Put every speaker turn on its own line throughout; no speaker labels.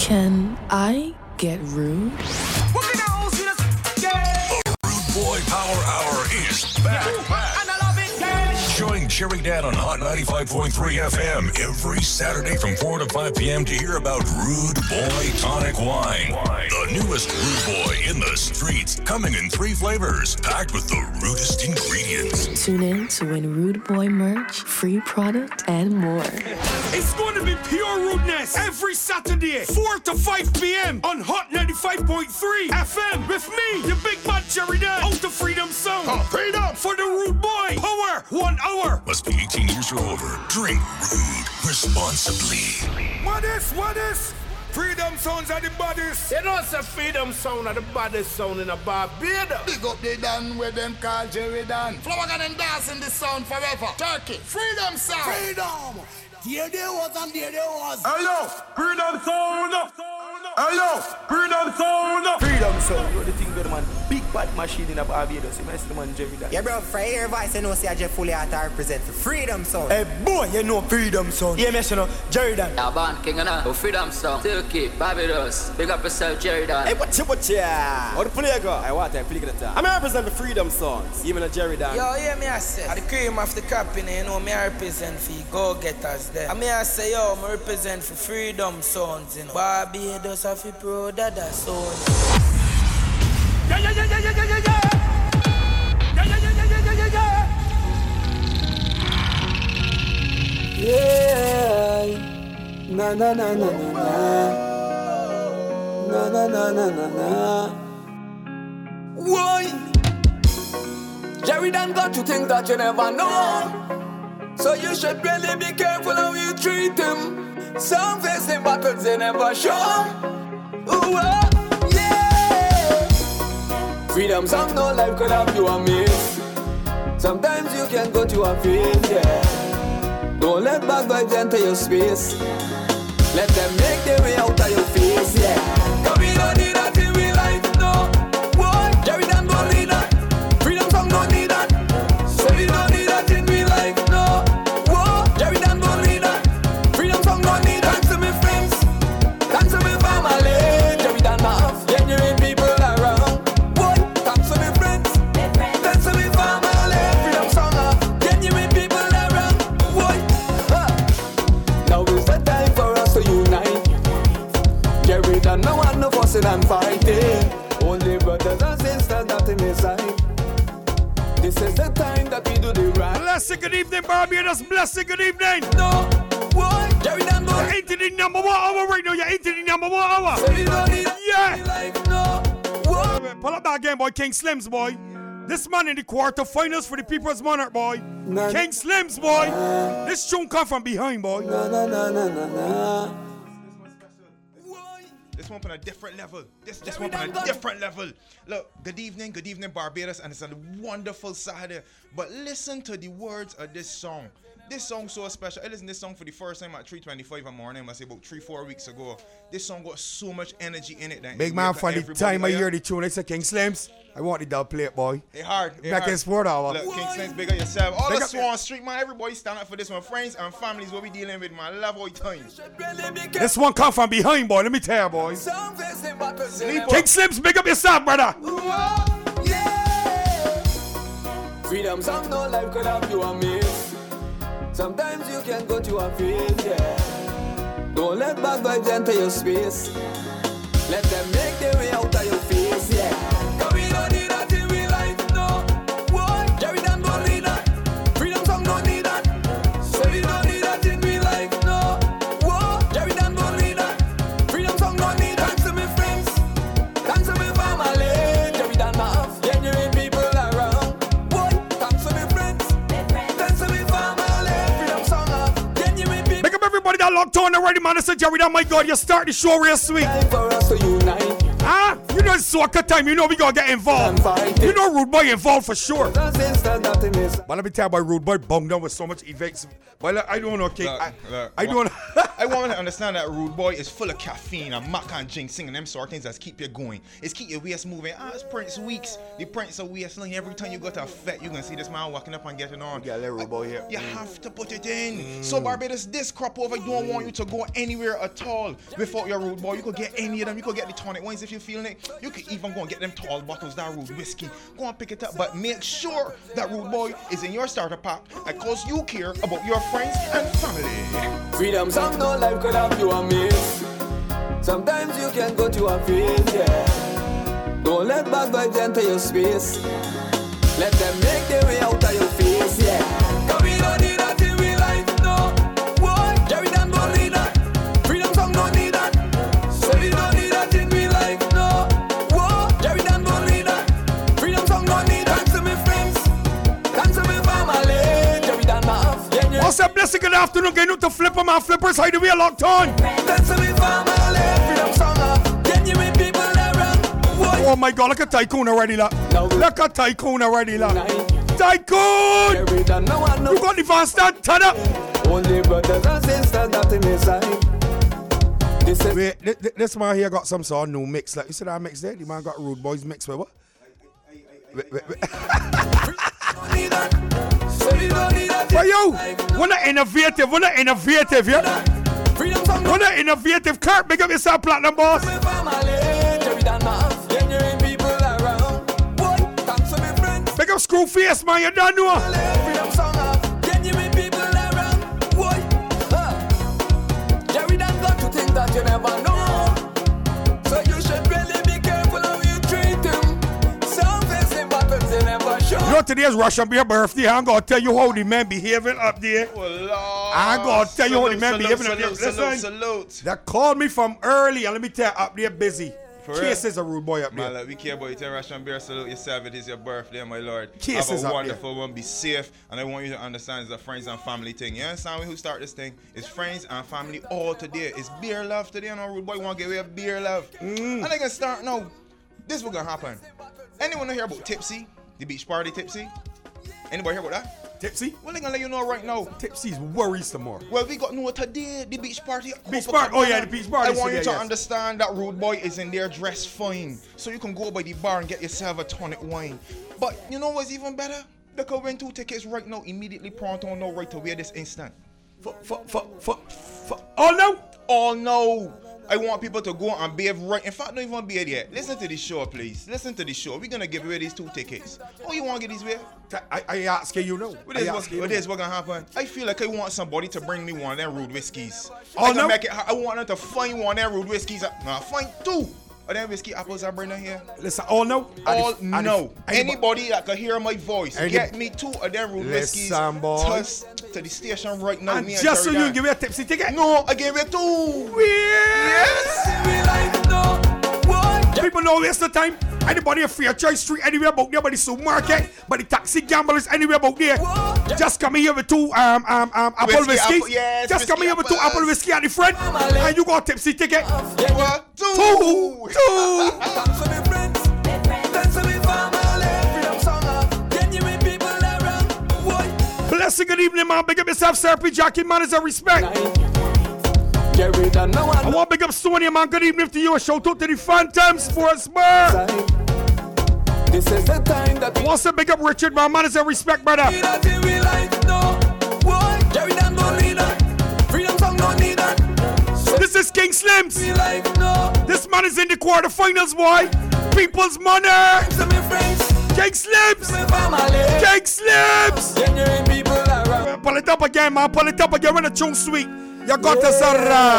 Can I get rude?
Rude Boy Power Hour is back. Join Cherry Dan on Hot 95.3 FM every Saturday from 4 to 5 p.m. to hear about Rude Boy Tonic Wine. The newest Rude Boy in the streets, coming in 3 flavors, packed with the rudest ingredients.
Tune in to win Rude Boy merch, free product, and more.
It's going to be pure rudeness every Saturday, 4 to 5 p.m. on Hot 95.3 FM with me, your big bad Cherry Dan, out the Freedom Zone. Freedom for the Rude Boy. Power 1 hour.
Must be 18 years or over. Drink Rude responsibly.
What is? Freedom sounds are the baddest.
You know it's a Freedom sound are the baddest sound in a Barbados.
Big up the Dan where them call Jerry Dan. Flower and dancing this sound forever. Turkey. Freedom sound.
Freedom. There was and there was.
Hello, Freedom sound. Hello, Freedom sound.
Freedom sound, you know the thing good man. Big bad machine in a Barbados. You mess the man Jerry Dan.
Yeah bro, for your voice you know say I just fully out to represent for Freedom sound.
Hey boy, you know Freedom sound. Yeah, you know Jerry Dan.
Yeah, born king and oh, Freedom sound. Turkey, Barbados. Big up yourself, Jerry Dan.
Hey, what ya? How the play go? I want to play the time. I'm represent the Freedom songs. Even a Jerry Dan.
Yo, yeah, me I say. At the cream of the company, you know, me I represent for go-getters there. I mean I say, yo, me represent for Freedom songs, you know. Barbados have a pro dada sound.
Yeah.
Yeah. Na. Why? Jerry Dan got you things that you never know. So you should really be careful how you treat him. Some facing battles they never show. Ooh, yeah. Freedom song no life could have you a miss. Sometimes you can go to a field, yeah. Don't let bad vibes enter your space. Let them make their way out of your face, yeah. Cause we don't need that in real life, no. What? Jerry Dan don't need that. Freedom song don't need that. So we don't need that in real life, no. What? Jerry Dan don't need that. Freedom song don't need that. Thanks to my friends. Thanks to my family. Jerry Dan have genuine people around. What? Thanks to my friends. Thanks to my family. Freedom song have genuine people around. What? Now is the time for us to unite. Jerry Dan no one no fussing and fighting. Only brothers and sisters that in his side. This is the time that we do the right.
Blessed good evening, Barbados. Blessed good evening.
No, what? Jerry Dan don't.
You're into the number 1 hour right now. You're into the number 1 hour.
So we don't need
yeah.
Like, no, what?
Pull up that game, boy. King Slims, boy. This man in the quarterfinals for the People's Monarch, boy. King Slims, boy. This tune come from behind, boy.
Na.
This one on a different level. This one on a different level. Look, good evening, Barbados, and it's a wonderful Saturday. But listen to the words of this song. This song so special. I listened to this song for the first time at 3:25 in the morning. I say about 3-4 weeks ago. This song got so much energy in it. That
Big man, for the time I hear the tune, it's a King Slims. I want the dub play it, boy.
It hard.
Back in sport hour.
Look, King Slims, big up yourself. All the Swan Street, man. Everybody stand up for this one. Friends and families, what we dealing with, man. Love all time.
This one come from behind, boy. Let me tell you, boy. King Slims, big up yourself, brother.
Freedom song no life could have you a miss. Sometimes you can go to a field, yeah. Don't let bad vibes enter your space. Let them make their way out of your face, yeah. Cause we don't need that in real life, no. What? Jerry Dan don't need that. Freedom song don't need that. So we don't need that in real life, no. What? Jerry Dan don't need that. Freedom song don't need that. Thanks to my friends. Thanks to my family. Jerry Dan have genuine people around. What? Thanks to my friends. Thanks to my family. Freedom song have genuine people.
Make up everybody that locked on already, man. I said, Jerry Dan, my God, you start the show real sweet.
Time for us to unite.
Huh? You know it's soccer time, you know we gotta get involved. You know Rude Boy involved for sure. But let me tell you about Rude Boy bunged down with so much events. But I don't know, okay. I don't
I want to understand that Rude Boy is full of caffeine and mac and ginseng and them sort of things that keep you going. It's keep your waist moving. It's Prince Weeks. The Prince of Wrestling. Every time you go to a fete, you can see this man walking up and getting on.
You got a little Rude Boy here.
You have to put it in. So Barbados, this crop over, don't want you to go anywhere at all without your Rude Boy. You could get any of them. You could get the tonic ones if you're feeling it. You could even go and get them tall bottles, that Rude whiskey. Go and pick it up, but make sure that Rude Boy is in your starter pack because you care about your friends and family.
Freedom song, no life could have you a miss. Sometimes you can go to a phase, yeah. Don't let bad vibes enter your space. Let them make their way out of your face, yeah. Cause we don't need that in real life, no. What? Jerry Dan don't need that. Freedom song don't need that. So we don't need that in real life, no. What? Jerry Dan don't need that. Freedom song don't need that. Thanks to my friends. Thanks to my family. Jerry Dan off.
What's up, blessing? Good afternoon. Getting to flip them out. Flippers, how do we locked on?
Thanks to my family. Freedom song off. Can you make people around?
Oh my God, look at Tycoon already, look. Look at Tycoon already, look. Tycoon! You got the van stand, turn up.
Only brothers and sisters, nothing inside.
Wait, this man here got some sort of new mix. Like you said, that mix there. The man got Rude Boys mix with what? But yo, we're not innovative, yeah? We're not innovative. Kurt, big up yourself, Platinum Boss. Big up Screwface, man, you don't know.
Can you make people around? What? Jerry Dan got to think that you never know. So you should really be careful how you treat him. Some facing battles they never show.
You know today's Russian beer birthday. I'm gonna tell you how the man behaving up there. I'm gonna tell you how the man behaving up there. Listen, they called me from early and let me tell you, up there busy. Cases a Rude Boy up there.
Man, we care about you. Russian beer, salute yourself. It is your birthday, my lord.
Cases
have a
up
wonderful one. Be safe. And I want you to understand it's a friends and family thing. You understand who start this thing? It's friends and family all today. It's beer love today. And Rude Boy want to give away a beer love. And I can start now. This is what's going to happen. Anyone know hear about Tipsy? The beach party Tipsy? Anybody hear about that?
Tipsy?
Well, they're going to let you know right now.
Tipsy's worrisome more.
Well, we got no today, the beach party.
Beach party? Oh, yeah, the beach party.
I want you to understand that Rude Boy is in there dressed fine. So you can go by the bar and get yourself a tonic wine. But you know what's even better? They can win 2 tickets right now, immediately pronto, no right away this instant.
Oh, no?
Oh, no. I want people to go and behave right. In fact, don't even behave yet. Listen to the show, please. Listen to the show. We're going to give away these 2 tickets. Oh, you want to get these away?
I ask you, know.
What is what's going to happen? I feel like I want somebody to bring me one of them Rude whiskeys.
Oh, no?
I want them to find one of them Rude whiskeys. No, find 2 of them whiskey apples I bring down here.
Listen, all no?
All no. Anybody that can hear my voice, get me 2 of them Rude whiskeys. To the station right now.
And just so you give me a tipsy ticket?
No, I gave you 2.
Yes. People know waste the time. Anybody a Fair Choice Street anywhere about there, by the supermarket, by the taxi gamblers anywhere about there. Just come here with 2 apple whiskey. Just come here with 2 apple whiskey at the front, and you got a tipsy ticket. 2. Blessing, good evening, man. Big up yourself, Sir P. Jackie, man, is a respect. I want to big up Sonia, man. Good evening to you. A shout out to the Phantom Sports Bar.
This is the time that
I want to big up Richard, man. Man, is a respect, brother. This is King Slims. This man is in the quarterfinals, boy. People's money. King Slims. King Slims. Pull it up again, man. Pull it up again when the tune sweet. You got to say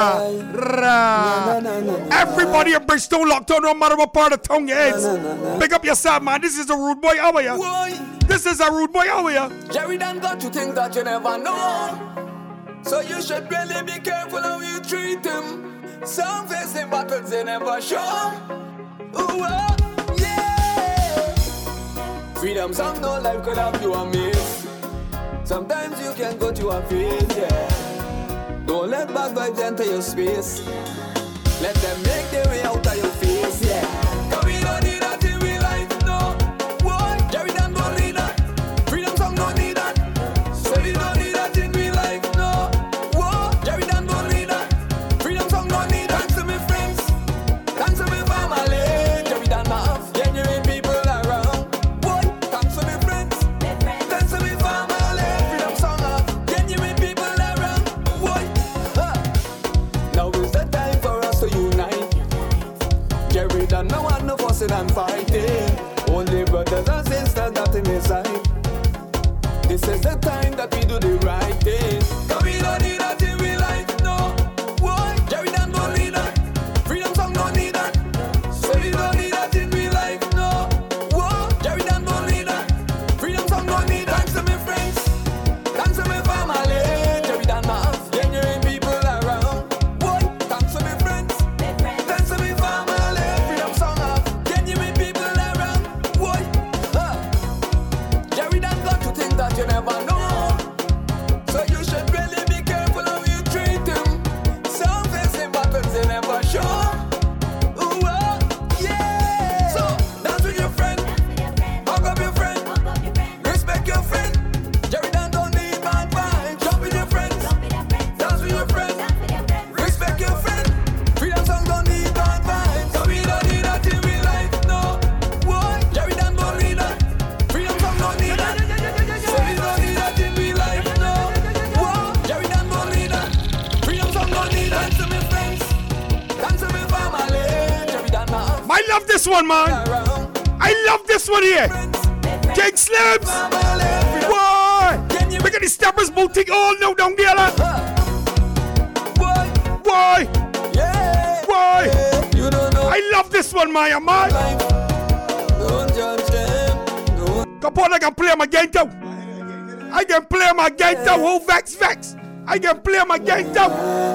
everybody in Bridgestone locked on, no matter what part of town you is. Big up yourself, man. This is a Rude Boy hour, yeah. This is a Rude Boy hour, yeah.
Jerry Dan got to think that you never know. So you should really be careful how you treat him. Some facing battles they never show. Ooh, yeah. Freedom song, no life could have you a miss. Sometimes you can go to a phase, yeah. Don't let bad vibes enter your space. Let them make their way out of your face, yeah. religion, no one no fussing and fighting. Only brothers and sisters that in his side. This is the time that we do the right thing. Cause we don't need that in real life, no. Why? Jerry Dan don't need that. Freedom Song don't need that. So we don't need that in real life, no. Why? Jerry Dan don't need that. Freedom Song don't need that. Thanks to my friends. Thanks to my family. Jerry Dan have genuine people around. Why? Thanks to my friends. Thanks to my family. Freedom Song have genuine people around. Why? Jerry Dan got to think that you never know. So you should really be careful how you treat him. Some facing battles they never show. Ooh, yeah. So dance with your friend, hug up your friend, respect your friend. Jerry Dan don't need bad vibes. Jump with your friends, dance with your friend, respect your friend. Freedom Song don't need bad vibes. So we don't need that in real life, no. Why? Jerry Dan don't need that. Freedom Song don't need that. So we don't need that in real life, no. Why? Jerry Dan don't need that. Freedom Song don't need that. Dance to my friends, dance to my family. Jerry Dan have
I love this one, man.
around.
I love this one here. King Slims. Why? Look at the Steppers Boutique all now down there. Like. Why?
Yeah.
Why?
You don't know
I love this one, man. Man.
life. Don't judge them. Don't
Come on, I can play my game too. I can play my game too. Who vex? I can play my game too.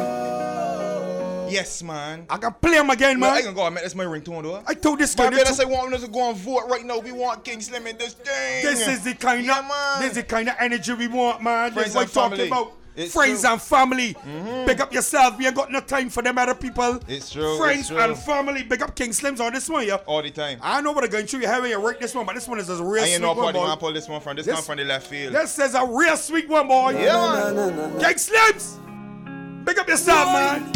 Yes, man.
I can play my game,
Look, I
man.
can go and make this my ringtone, though.
I told this guy.
Barbados, I want us to go and vote right now. We want King Slim in this thing.
This is the kind
Yeah,
of
man.
this is the kind of energy we want, man.
Friends
This is what
and
I'm talking
family.
about.
It's
Friends
true.
and family. Big up yourself. We ain't got no time for them other people.
It's true,
Friends
it's true.
and family. Big up King Slims on this one, yeah.
All the time.
I know what I'm going through. You have you work this one, but this one is a real
I ain't
sweet
no
one,
party
boy.
man pull this one from. This
This-
come from the left field.
This is a real sweet one, boy.
Yeah, man.
King Slims. Big up yourself, man.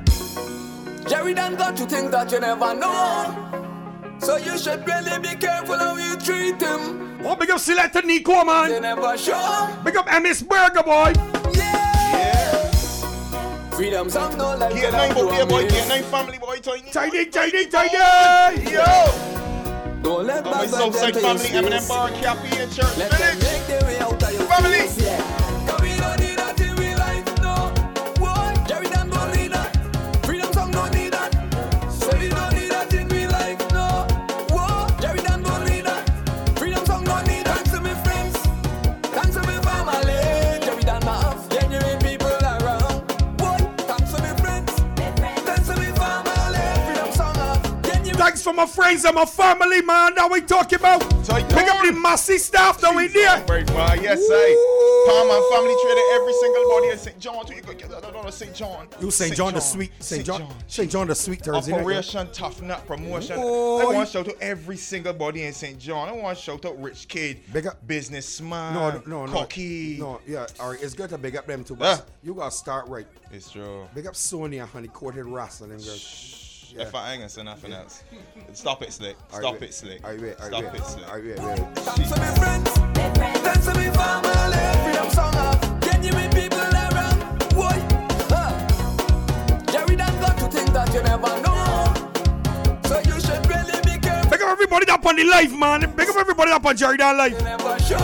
Jerry Dan got to think that you never know. So you should really be careful how you treat him.
Oh, big up Selector Nico,
They
man.
never show.
Big up MS Burger, boy.
Yeah. Freedom Song no like
Get nine boy, yeah, boy. Get nine family, boy. Tiny.
Tidy.
Yo.
Don't let
My
bad
Southside
vibes
family,
enter your
Eminem Bar, Cappy, and Church
Let them
Village.
make their way out of your
Family.
face, yeah. Cause we don't need that in real life, no. Why? Jerry Dan don't need that. Freedom Song don't need that. So we don't need that in real life, no. Why? Jerry Dan don't need that. Freedom Song don't need that. Thanks to my friends. Thanks to my family. Jerry Dan have genuine people around. Why? Thanks to my friends. Thanks to my family. Freedom Song have genuine.
Thanks for my friends and my family, man. Now we talking about.
So I
Pick up the massive staff down in there.
Right, man. Yes, I. Palm and family traded every single body in St. John. You could get that on St. John.
You St. John the sweet. St. John the sweet Thursday night.
Operation Tough Nut Promotion.
Boy.
I want to shout out every single body in St. John. I want to shout out Rich Kid,
Big up.
businessman,
No.
cocky.
No, yeah, alright, it's good to big up them too, but
Ah.
you gotta start right.
It's true.
Big up Sonia, honey, courted Rasta, them girls. Yeah.
If I ain't gonna say nothing else, stop it, Slick.
Alright,
Stop
wait.
it, Slick.
Alright, wait,
Stop
alright,
it, Slick.
wait.
Thanks to my friends, thanks to my family. Freedom Song have genuine people around. Why? Jerry Dan got to think that you never know. So you should really be careful.
Big up everybody up on the live, man. Big up everybody up on Jerry Dan Live.
You never show.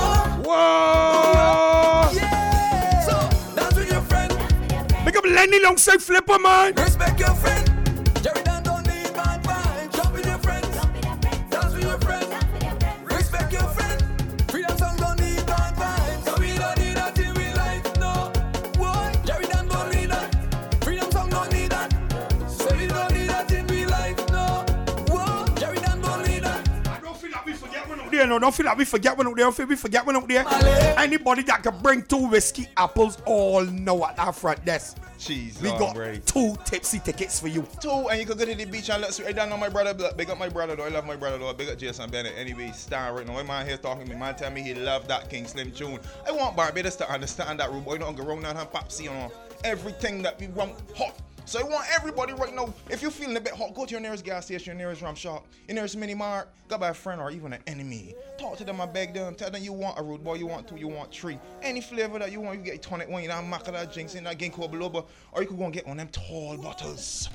Whoa!
Yeah. So dance with your friend,
Big up Lenny alongside Flipper, man.
respect your friend. Jerry Dan don't need bad vibes. Jump with your friends, dance with your friends, respect your friend. Freedom Song don't need bad vibes. So we don't need that in real life, no. Why? Jerry Dan don't need that. Freedom Song don't need that. So we don't need that in real life, no. Why? Jerry Dan don't need that.
I don't feel like we forget one out there, no. Don't feel like we forget one out there. Don't feel we forget one out there. Anybody that can bring 2 whiskey apples all know at that front desk.
Cheese.
We got 2 tipsy tickets for you.
2, and you could go to the beach and look sweet. I don't know my brother. Big up my brother, though. I love my brother, though. Big up Jason Bennett. Anyway, star right now. My man here talking to me. Man tell me he loved that King Slim tune. I want Barbados to understand that, rude boy. Don't go around and have Papsi on everything that we want hot. So I want everybody right now, if you're feeling a bit hot, go to your nearest gas station, your nearest rum shop, your nearest mini mart, go by a friend or even an enemy. Talk to them and beg them. Tell them you want a rude boy, you want 2, you want 3. Any flavor that you want, you get a tonic one, you know, macala, jinx, in that ginkgo biloba, or you could go and get one of them tall bottles.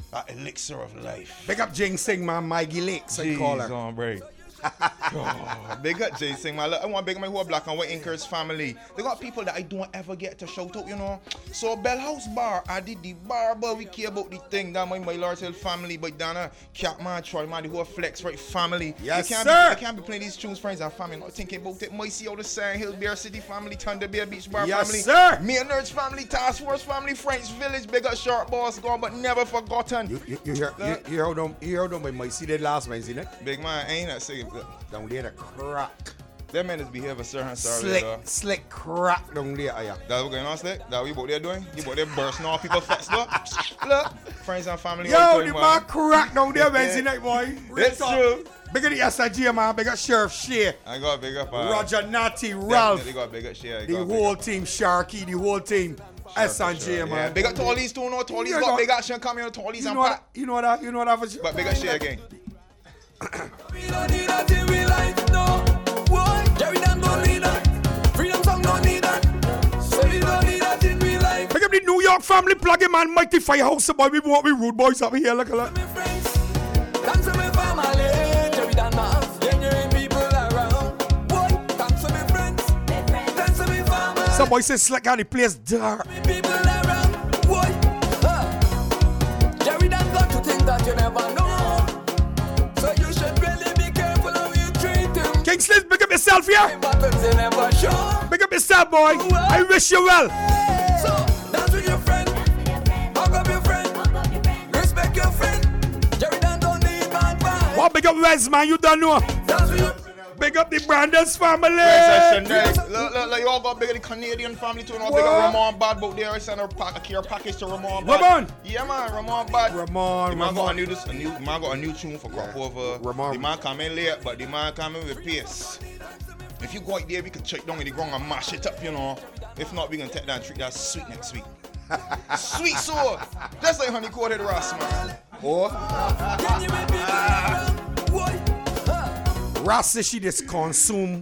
That elixir of life.
Big up Ginseng, man. Maggie Lakes, I call her.
On break. Oh, big up Ginseng, man. Look, I want to big up my whole Black and White Inkers family. They got people that I don't ever get to shout out, you know. So Bell House Bar, I did the bar, but we care about the thing. That my Lord's Hill family, but Dana, Catman, Troy, man, the whole Flex Right family.
Yes, sir.
I can't be playing these tunes, friends and family, not thinking about it. Moisey out the Sand Hill, Bear City family, Thunder Bear Beach Bar family.
Yes, sir.
Me and Nerds family, Task Force family, French Village, big up Sharp Boss, gone but never forgotten.
You heard them by Moisey did last Wednesday night?
Big man, ain't that saying?
Down there, the crack.
That man is behaving certain sorry.
Slick crack down there, yeah.
That's what going on, Slick? That's what you about there doing? You about there bursting off people's fats, look. Friends and family.
Yo, the man crack down there Wednesday night, boy.
It's true.
Big up the SIG, man. Big up Sheriff Shea.
I got big up
Roger Natty, Ralph.
Definitely got big up Shea.
The whole team, Sharky, the whole team. SIG, man.
Yeah. Big up Tallies too, no? Tallies got big action coming on Tallies and Pat.
You know that for sure.
But big up Shea again.
We don't need that in real life, no. Boy, Jerry Dan don't need that. Freedom Song don't need that. So we don't need that in real life.
Pick up the New York family plug-in, man. Mighty Firehouse, boy. We want we rude boys up here. Look at that.
Thanks to my family, Jerry Dan have genuine people around. Boy, thanks to my friends. Thanks to my family.
Some boy says Slick how the place dark.
People around. Boy, Jerry Dan got to think that you never know. So you should really be careful how you treat him.
King Sliz, big up yourself here. Big up yourself, boy. I wish you well.
So dance with your friend. Hug up your friend. Respect your friend. Jerry Dan don't need bad vibes.
Well, big up Wes, man. You don't know. Big up the Brandon's family.
Look, you all got big up the Canadian family too. Now big up Ramon Bad out there. I sent a care package to Ramon Bad.
Ramon.
Yeah, man. Ramon Bad.
Ramon.
The man got a new tune for Crop Over.
Ramon.
The man come in late, but the man come in with pace. If you go out there, we can check down in the ground and mash it up, you know. If not, we can take that and treat that sweet next week. Sweet soul. Just like honey coated Ross, man.
Ross says she just consume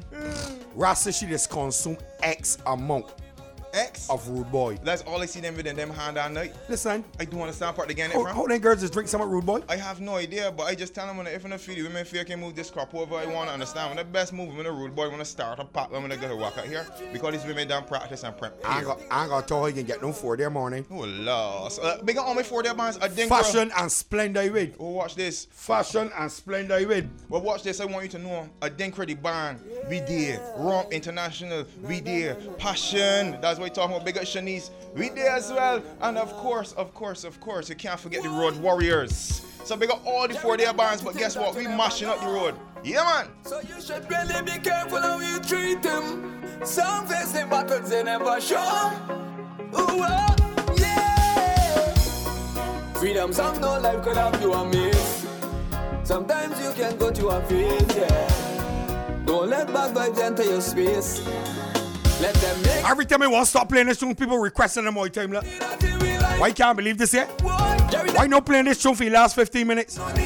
X amount of rude boy.
That's all I see them with them hand on night.
Listen,
I do understand part again.
How them girls just drink some rude boy?
I have no idea, but I just tell them when if I feel the women feel I can move this crop over, I want to understand. When the best move when a rude boy when to start a pop when I go to walk out here because these women don't practice and prep.
I ain't gonna tell her you can get no 4 day morning.
Oh Lord. So, big up all my 4 day bands.
Fashion and splendor with.
Oh, watch this.
Fashion and splendor with.
Well, watch this. I want you to know a Dinkra the band. We did. Romp International. We did. Passion. That's why we're talking about big up Shanice. We there as well. And of course, you can't forget the Road Warriors. So big up all the 4 day bands, but guess what? We mashing up the road. Yeah, man.
So you should really be careful how you treat them. Some face the battles they never show. Ooh, yeah. Freedom Song no life could have you a miss. Sometimes you can go to a phase, yeah. Don't let bad vibes enter your space. Let them make.
Every time I want to stop playing this tune, people requesting them all the time. Like. Why can't I believe this yet? Why not playing this tune for the last 15 minutes?
Man,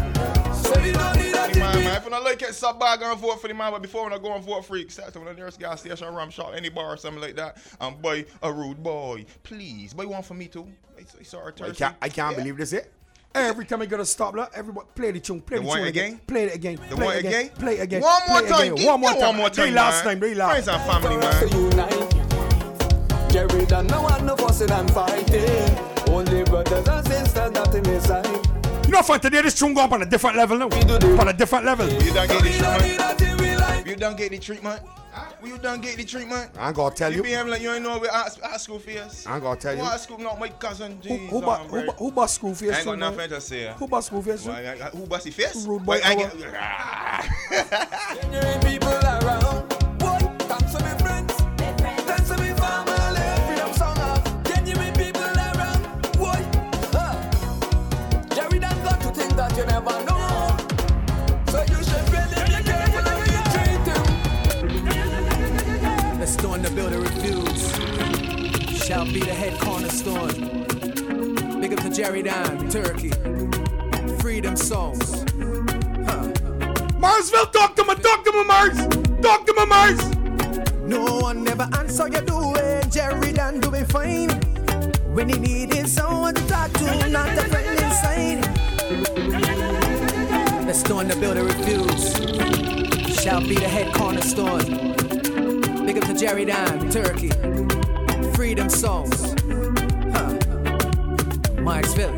if I don't like it, stop by and vote for the man. But before I go and vote for you, start to the nearest gas station, ram shop, any bar or something like that, and buy a rude boy. Please, buy one for me too.
I can't believe this yet. Every time I gotta stop, like, everybody play the tune, play the tune
again.
Play it again.
The one again?
Play it again.
One more time.
One more time.
They
last
man.
time.
Friends and family, man.
Jerry Dan no one no fussing and fighting. Only brothers and sisters that in his side.
You know, for today this tune go up on a different level now. On a different level.
You done get the treatment? You done get the treatment? You done get the treatment?
I ain't gonna tell you.
You behave like you ain't know where school face.
I ain't gonna tell you.
What school? Not my cousin.
Who bust school face?
I ain't got nothing to say.
Who bust school face?
Who bust the face?
Rude boy.
People around. Boy, thanks to my friends. Thanks to my family. Freedom Song of genuine people around. Boy, Jerry Dan got to think that you never know. So you should really be careful how you treat him.
Let's Storm the Builder Reviews. Shall be the head cornerstone. Big up to Jerry Dan, Turkey. Freedom Songs.
Marsville, talk to me, Mars. Talk to me, Mars.
No one never answer you doing. Jerry Dan doing fine. When he needed someone to talk to, not a friend inside. The stone the builder refused shall be the head cornerstone. Big up to Jerry Dan, Turkey. Freedom Songs. Marksville.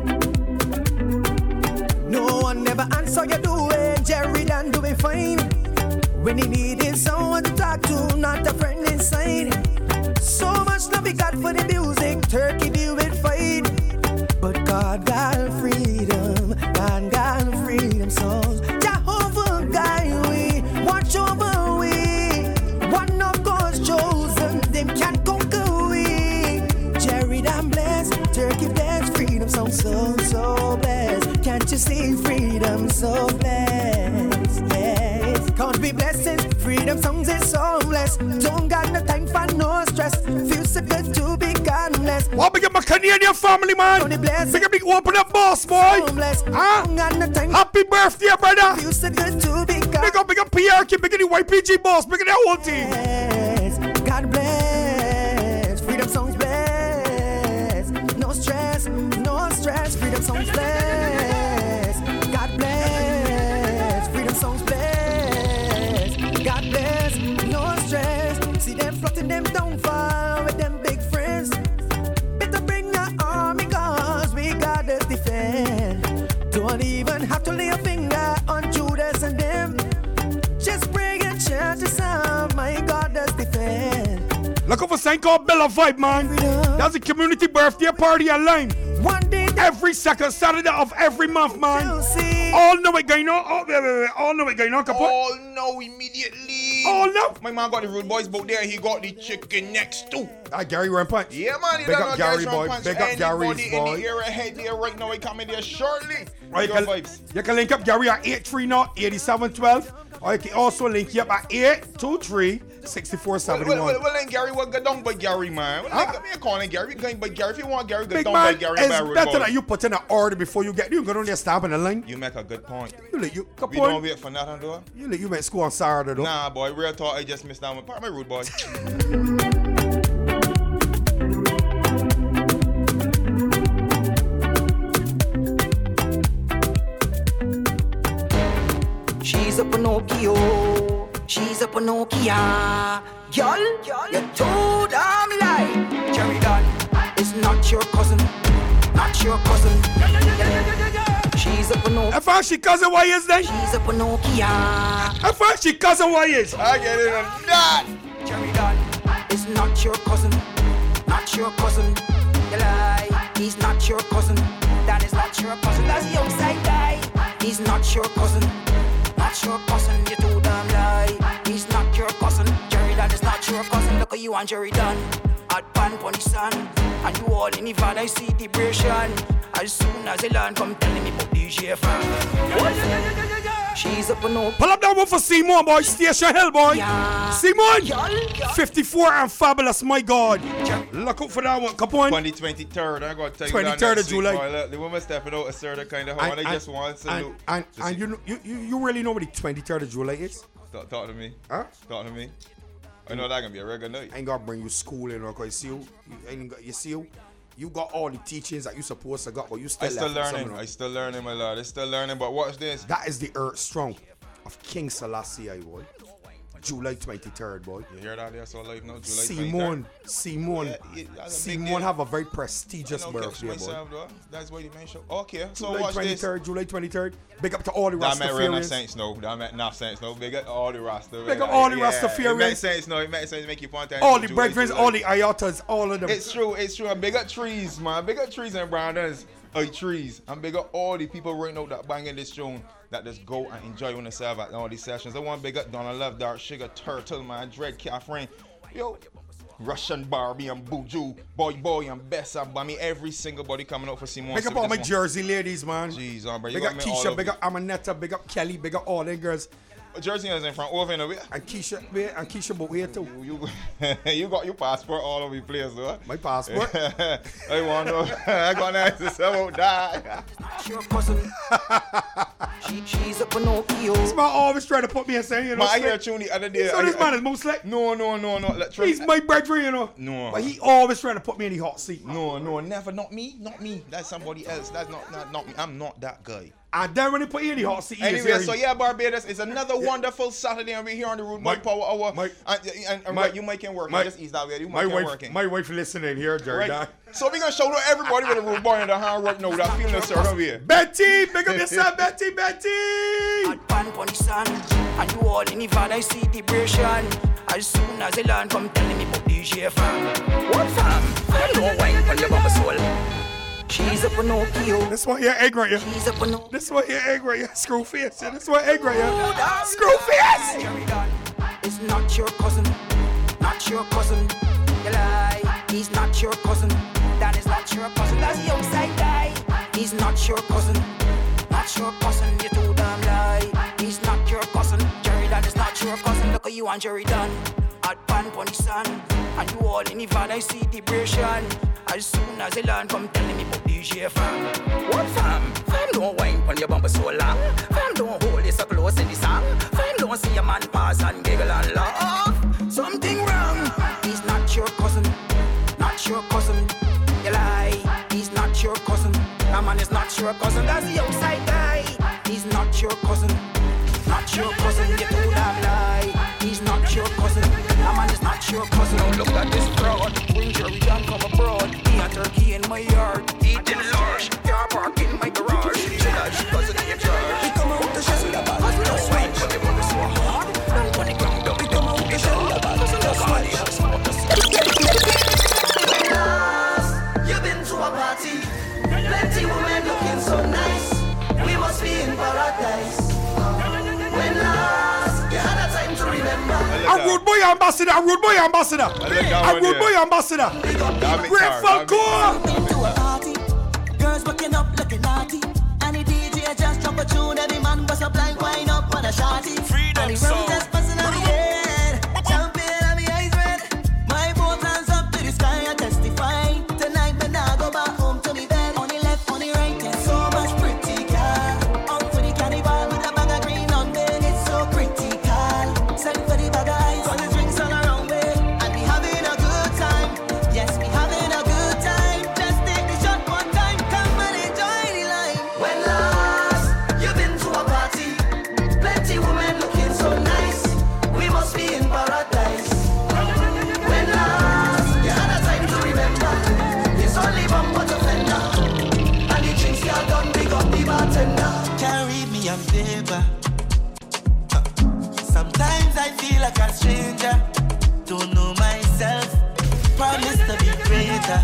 No one never answer you doing. Jerry Dan doing fine. When he needed someone to talk to, not a friend inside. So much love he got for the music, Turkey deal with fight. But God got freedom, God got freedom songs. Jehovah guide we, watch over we. One of God's chosen, them can't conquer we. Jerry Dan blessed, Turkey blessed, freedom songs so blessed. Can't you see freedom so blessed? Yes, can't be blessings, freedom songs is so blessed. Don't got no time for no stress. Feel so good to be godless.
Well, big up my Canadian family, man. Big up, big open up, boss, boy. Huh? Happy birthday, brother.
Feel so good to be godless.
Big up PRK, big up the YPG boss, big up the whole team.
Yes, God bless. Freedom songs bless. No stress, freedom songs bless. God bless. Freedom songs bless. God bless. No stress. See them plotting them downfall with them big friends. Better bring your army cause we got to defend. Don't even have to lay a finger on Judas and them. Just bring a chance to sound. My God does defend.
Look over something called Bella Vibe, man. That's a community birthday party online.
One day
every second Saturday of every month, man. All know it going on. Oh, wait. All know it going on, Kaput.
All know immediately.
All know.
My man got the Rude Boys boat there. He got the chicken next too.
Gary Rampant.
Yeah, man.
Big up Gary, boy. Big up Gary's, boy.
In the area ahead there right now. He coming there shortly.
Right, you can link up Gary at 830-8712. Or you can also link you up at 823-6471.
Well, then Gary, what go down by Gary, man? Well, link up me a call and Gary. We going by Gary. If you want Gary, go down by Gary.
It's better that you put in an order before you get. You go down there, stop in the line.
You make a good point.
We
don't wait for nothing, though.
You went school on Saturday, though.
Nah, boy. Real talk. I just missed out one part of my Rude Boy.
She's a Pinocchio, she's a Pinocchio. Y'all, you're too damn light. Jerry Dan is not your cousin, not your cousin. She's a Pinocchio.
If I she cousin, why is that?
She's a Pinocchio.
If I she cousin, why is?
I get it on that.
Jerry Dan is not your cousin, not your cousin. You lie, he's not your cousin. Dan is not your cousin. That's the outside guy. He's not your cousin. Not your cousin, you too damn lie. He's not your cousin. Jerry Dan is not your cousin. Look at you and Jerry Dan. At pan pon the sun. And you all in the van, I see the depression. As soon as they land, come telling me about DJ fan. She's up and up.
Pull up that one for Simon, boy. Station Hill, boy.
Yeah.
Simon. 54 and fabulous, my God. Look out for that one. Come on.
23rd. I got to tell you
23rd of July.
Boy, the woman stepping out a certain kind of how. I just want to salute.
And you really know what the 23rd of July is?
Talk to me.
Huh?
Talk to me. I know that's going to be a regular night.
I ain't got to bring you school in, because you see you got all the teachings that you supposed to got, but you still
learning. I still learning, my lord. I still learning, but watch this.
That is the earth strong of King Selassie, boy. July 23rd, boy.
You hear that there? So live now, July
23rd. Simon have a very prestigious birthday, boy.
That's why you mentioned. Okay, so
July
watch
23rd,
this.
July 23rd. Big up to all the Rastafarians.
That meant enough sense, no. That meant enough sense, no. Big up all the Rasta.
Big up all the Rastafarians.
It makes sense, no. It makes sense. Make you point out.
All the brethren, all the ayatas, all of them.
It's true. And big up trees, man. Big up trees and brothers. Trees. And big up all the people right now that banging this tune, that just go and enjoy when they serve at all these sessions. I want big up Donald Love, Dark Sugar, Turtle, man, Dread, Catherine, yo, Russian Barbie and Buju, Boy and Bessa, Bami, every single body coming out for Simon.
Big up all my Jersey ladies, man.
Jeez, bro.
Big up Keisha, big up Amanetta, big up Kelly, big up all them girls.
Jersey is in front over in a way.
And Keisha but here too.
You got your passport all over the place, though.
My passport?
I want to know. I got to ask about that.
She's a Pinocchio.
This man always trying to put me in saying, you know.
I hear tune the other day.
So this man is most like.
No.
He's my brethren, you know.
No.
But he always trying to put me in the hot seat.
No, never. Not me. That's somebody else. That's not me. I'm not that guy.
And then when they put you in the hot seat,
anyway, so yeah, Barbados, it's another wonderful Saturday, and we're here on the Rude Boy Power Hour. And you making work. Just ease that way. You making working.
My wife listening here, Jerry.
Right. So we're gonna show to everybody with the Rude Boy and the hard work now. That feeling, sir, over here.
Betty, big up yourself, Betty.
At pan on the sun, and you all in the van, I see the vibration. As soon as the land come telling me about DJ fam. What fam? I don't wine on your bumper soul. She's a Pinocchio.
This one here, egg right here.
She's a Pinocchio.
This one here, egg right here. Screw face. This one egg right here. Screw face.
It's not your cousin. Not your cousin. You lie. He's not your cousin. That is not your cousin. That's the outside guy. He's not your cousin. Not your cousin. You too damn lie. He's not your cousin. Jerry Dan is not your cousin. Look at you and Jerry Dan. At pan on the sun. And you all in the van, I see the vibration. As soon as the land come telling me about DJ fam. What fam? Fam don't wine on your bumper so long. Fam don't hold you so close in the song. Fam don't see a man pass and giggle and laugh. Something wrong. He's not your cousin. Not your cousin. You lie. He's not your cousin. That man is not your cousin. That's the outside guy. He's not your cousin. Not your cousin. You do that lie. He's not your cousin. That man is not your cousin. Now look at this fraud. Bring Jerry down come abroad. He a turkey in my yard. Eating large. Car park in my garage. Should I she cousin in your charge? He come out to shell the ball. Just wait for the ball so hard. Don't put the ground up. He come out to shell the ball. Just wait. You've been to a party. Plenty women looking so nice. We must be in paradise. When last you had a time to remember.
A Rude Boy ambassador. A Rude Boy ambassador. A Rude Boy ambassador. Grateful Core.
Girls looking up, looking naughty. And the DJ just drop a tune. Every man was a blind wine up on a shawty. Freedom song. Just buzzing on the head. Champion on the eyes red. My both hands up to the sky. I testify. Tonight me nah go back home to me bed. On the left, on the right, there's so much pretty girl. Out for the carnival with a bag of green on me. It's so critical. Send for the bag of ice. All the drinks all around me. And we having a good time. Yes, we having a good time. Just take the shot one time. Come and enjoy the line.
When last you've been to a party. Plenty women looking so nice. We must be in paradise. When last you had a time to remember. It's only bumper to fender. And the drinks you done big up the bartender.
Can't read me on paper. Sometimes I feel like a stranger. Don't know myself. Promise to be greater.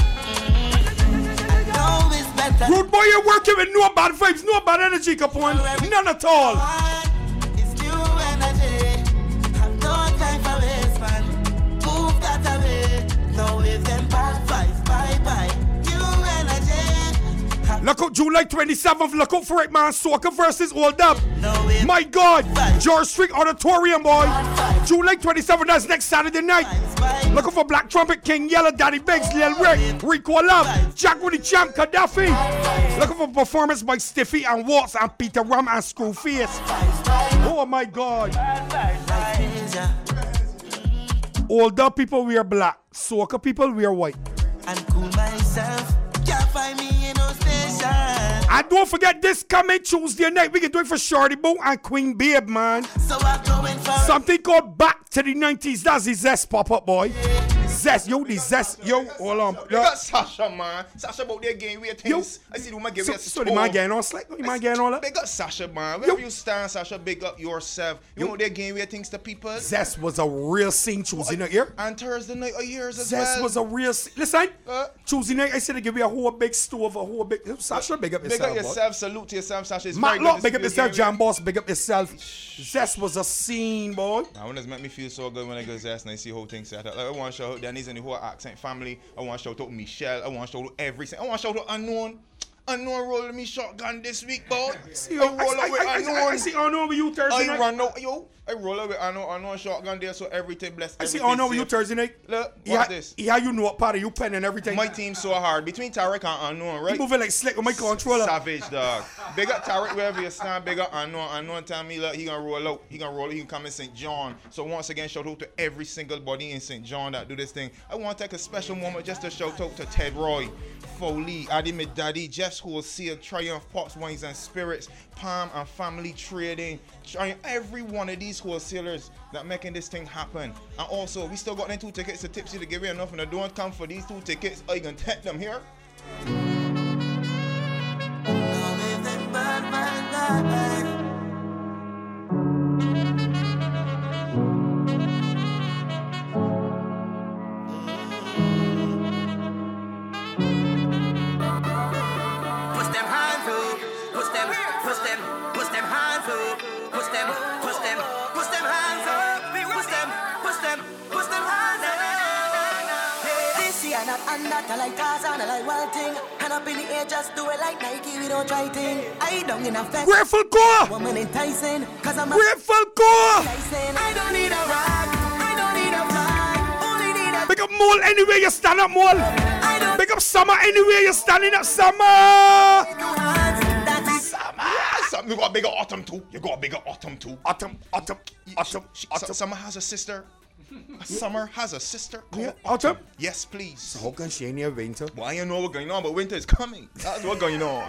I know it's better.
Rude Boy, you're working with no bad vibes, no bad energy, Capone. None at all.
It's new energy. Have no time for waste, man. Move that away. No with them bad vibes. Bye. New energy.
Look out, July 27th. Look out for it, man. Soca versus Old Dub. My God. George Street Auditorium, boy. July 27th. That's next Saturday night. Look out for Black Trumpet, King Yellow, Daddy Biggs, Lil Rick, Rico Love, Jack with the Champ, Gaddafi. Looking for performance by Stiffy and Watts and Peter Ram and Screwface. Oh my God. Old Dub people wear black. Soca people wear white.
And cool myself. Can't find me in no station.
And don't forget this coming Tuesday night. We can do it for Shorty Boo and Queen Babe, man.
So I'm going for
something called Back to the 90s. That's the Zest pop-up, boy. Zest, yo, the Zest. Yo, hold on.
You got Sasha, man. Sasha about their game weird things. I see the woman give you a
so the man getting on slack? The man getting on that?
Big up Sasha, man. Wherever you stand, Sasha, big up yourself. You know their game weird things to people.
Zest was a real scene Tuesday night here.
And Thursday night of years as
Zest
well.
was a real scene. Listen, Tuesday night I said to give you a whole big stove, a whole big... Sasha, big up yourself.
Big up yourself. Salute to yourself, Sasha. It's
Matlock, big up yourself. Jam Boss, big up yourself. Zest was a scene, boy.
That one has made me feel so good when I go Zest and I see how things set up. Like, I want to shout out Denise and the whole Accent family. I want to shout out Michelle. I want to shout out everything. I want to shout out Unknown. Unknown rolling me shotgun this week, boy.
I see Unknown with you Thursday night.
I roll out with Unknown shotgun there, so everything blessed.
I see Unknown with you Thursday night.
Look, what's this?
Yeah, you know what part of you pen and everything.
My team so hard. Between Tarek and Unknown, right?
You moving like slick with my controller.
Savage, dog. Big up Tarek wherever you stand. Big up Unknown. Unknown tell me, look, he gonna roll out. He can come in St. John. So once again, shout out to every single body in St. John that do this thing. I want to take a special moment just to shout out to Ted Roy, Foley, Adi Medadi, Jeff's Wholesale, Triumph Pots, Wines and Spirits, Palm and Family Trading, every one of these wholesalers that making this thing happen. And also, we still got them 2 tickets to Tipsy to give you enough, and I don't come for these 2 tickets. Are you gonna take them here?
And that I like Tarzan, I like Wild Thing. Hand up in the air, just do it like Nike, we don't try thing. I don't in a fence.
Grateful Core!
Woman enticing, cause I'm a
Grateful Core!
I don't need a rock, I don't need a flag. Only need a
big up Mole anywhere you stand up, Mole. Big up Summer anywhere you're standing up, Summer.
Summer. You got a bigger Autumn too. You got a bigger Autumn too.
Autumn.
Summer has a sister. Summer has a sister called
Autumn?
Yes, please.
So how can she near winter?
Well, I don't know what's going on, but winter is coming. That's what's going on.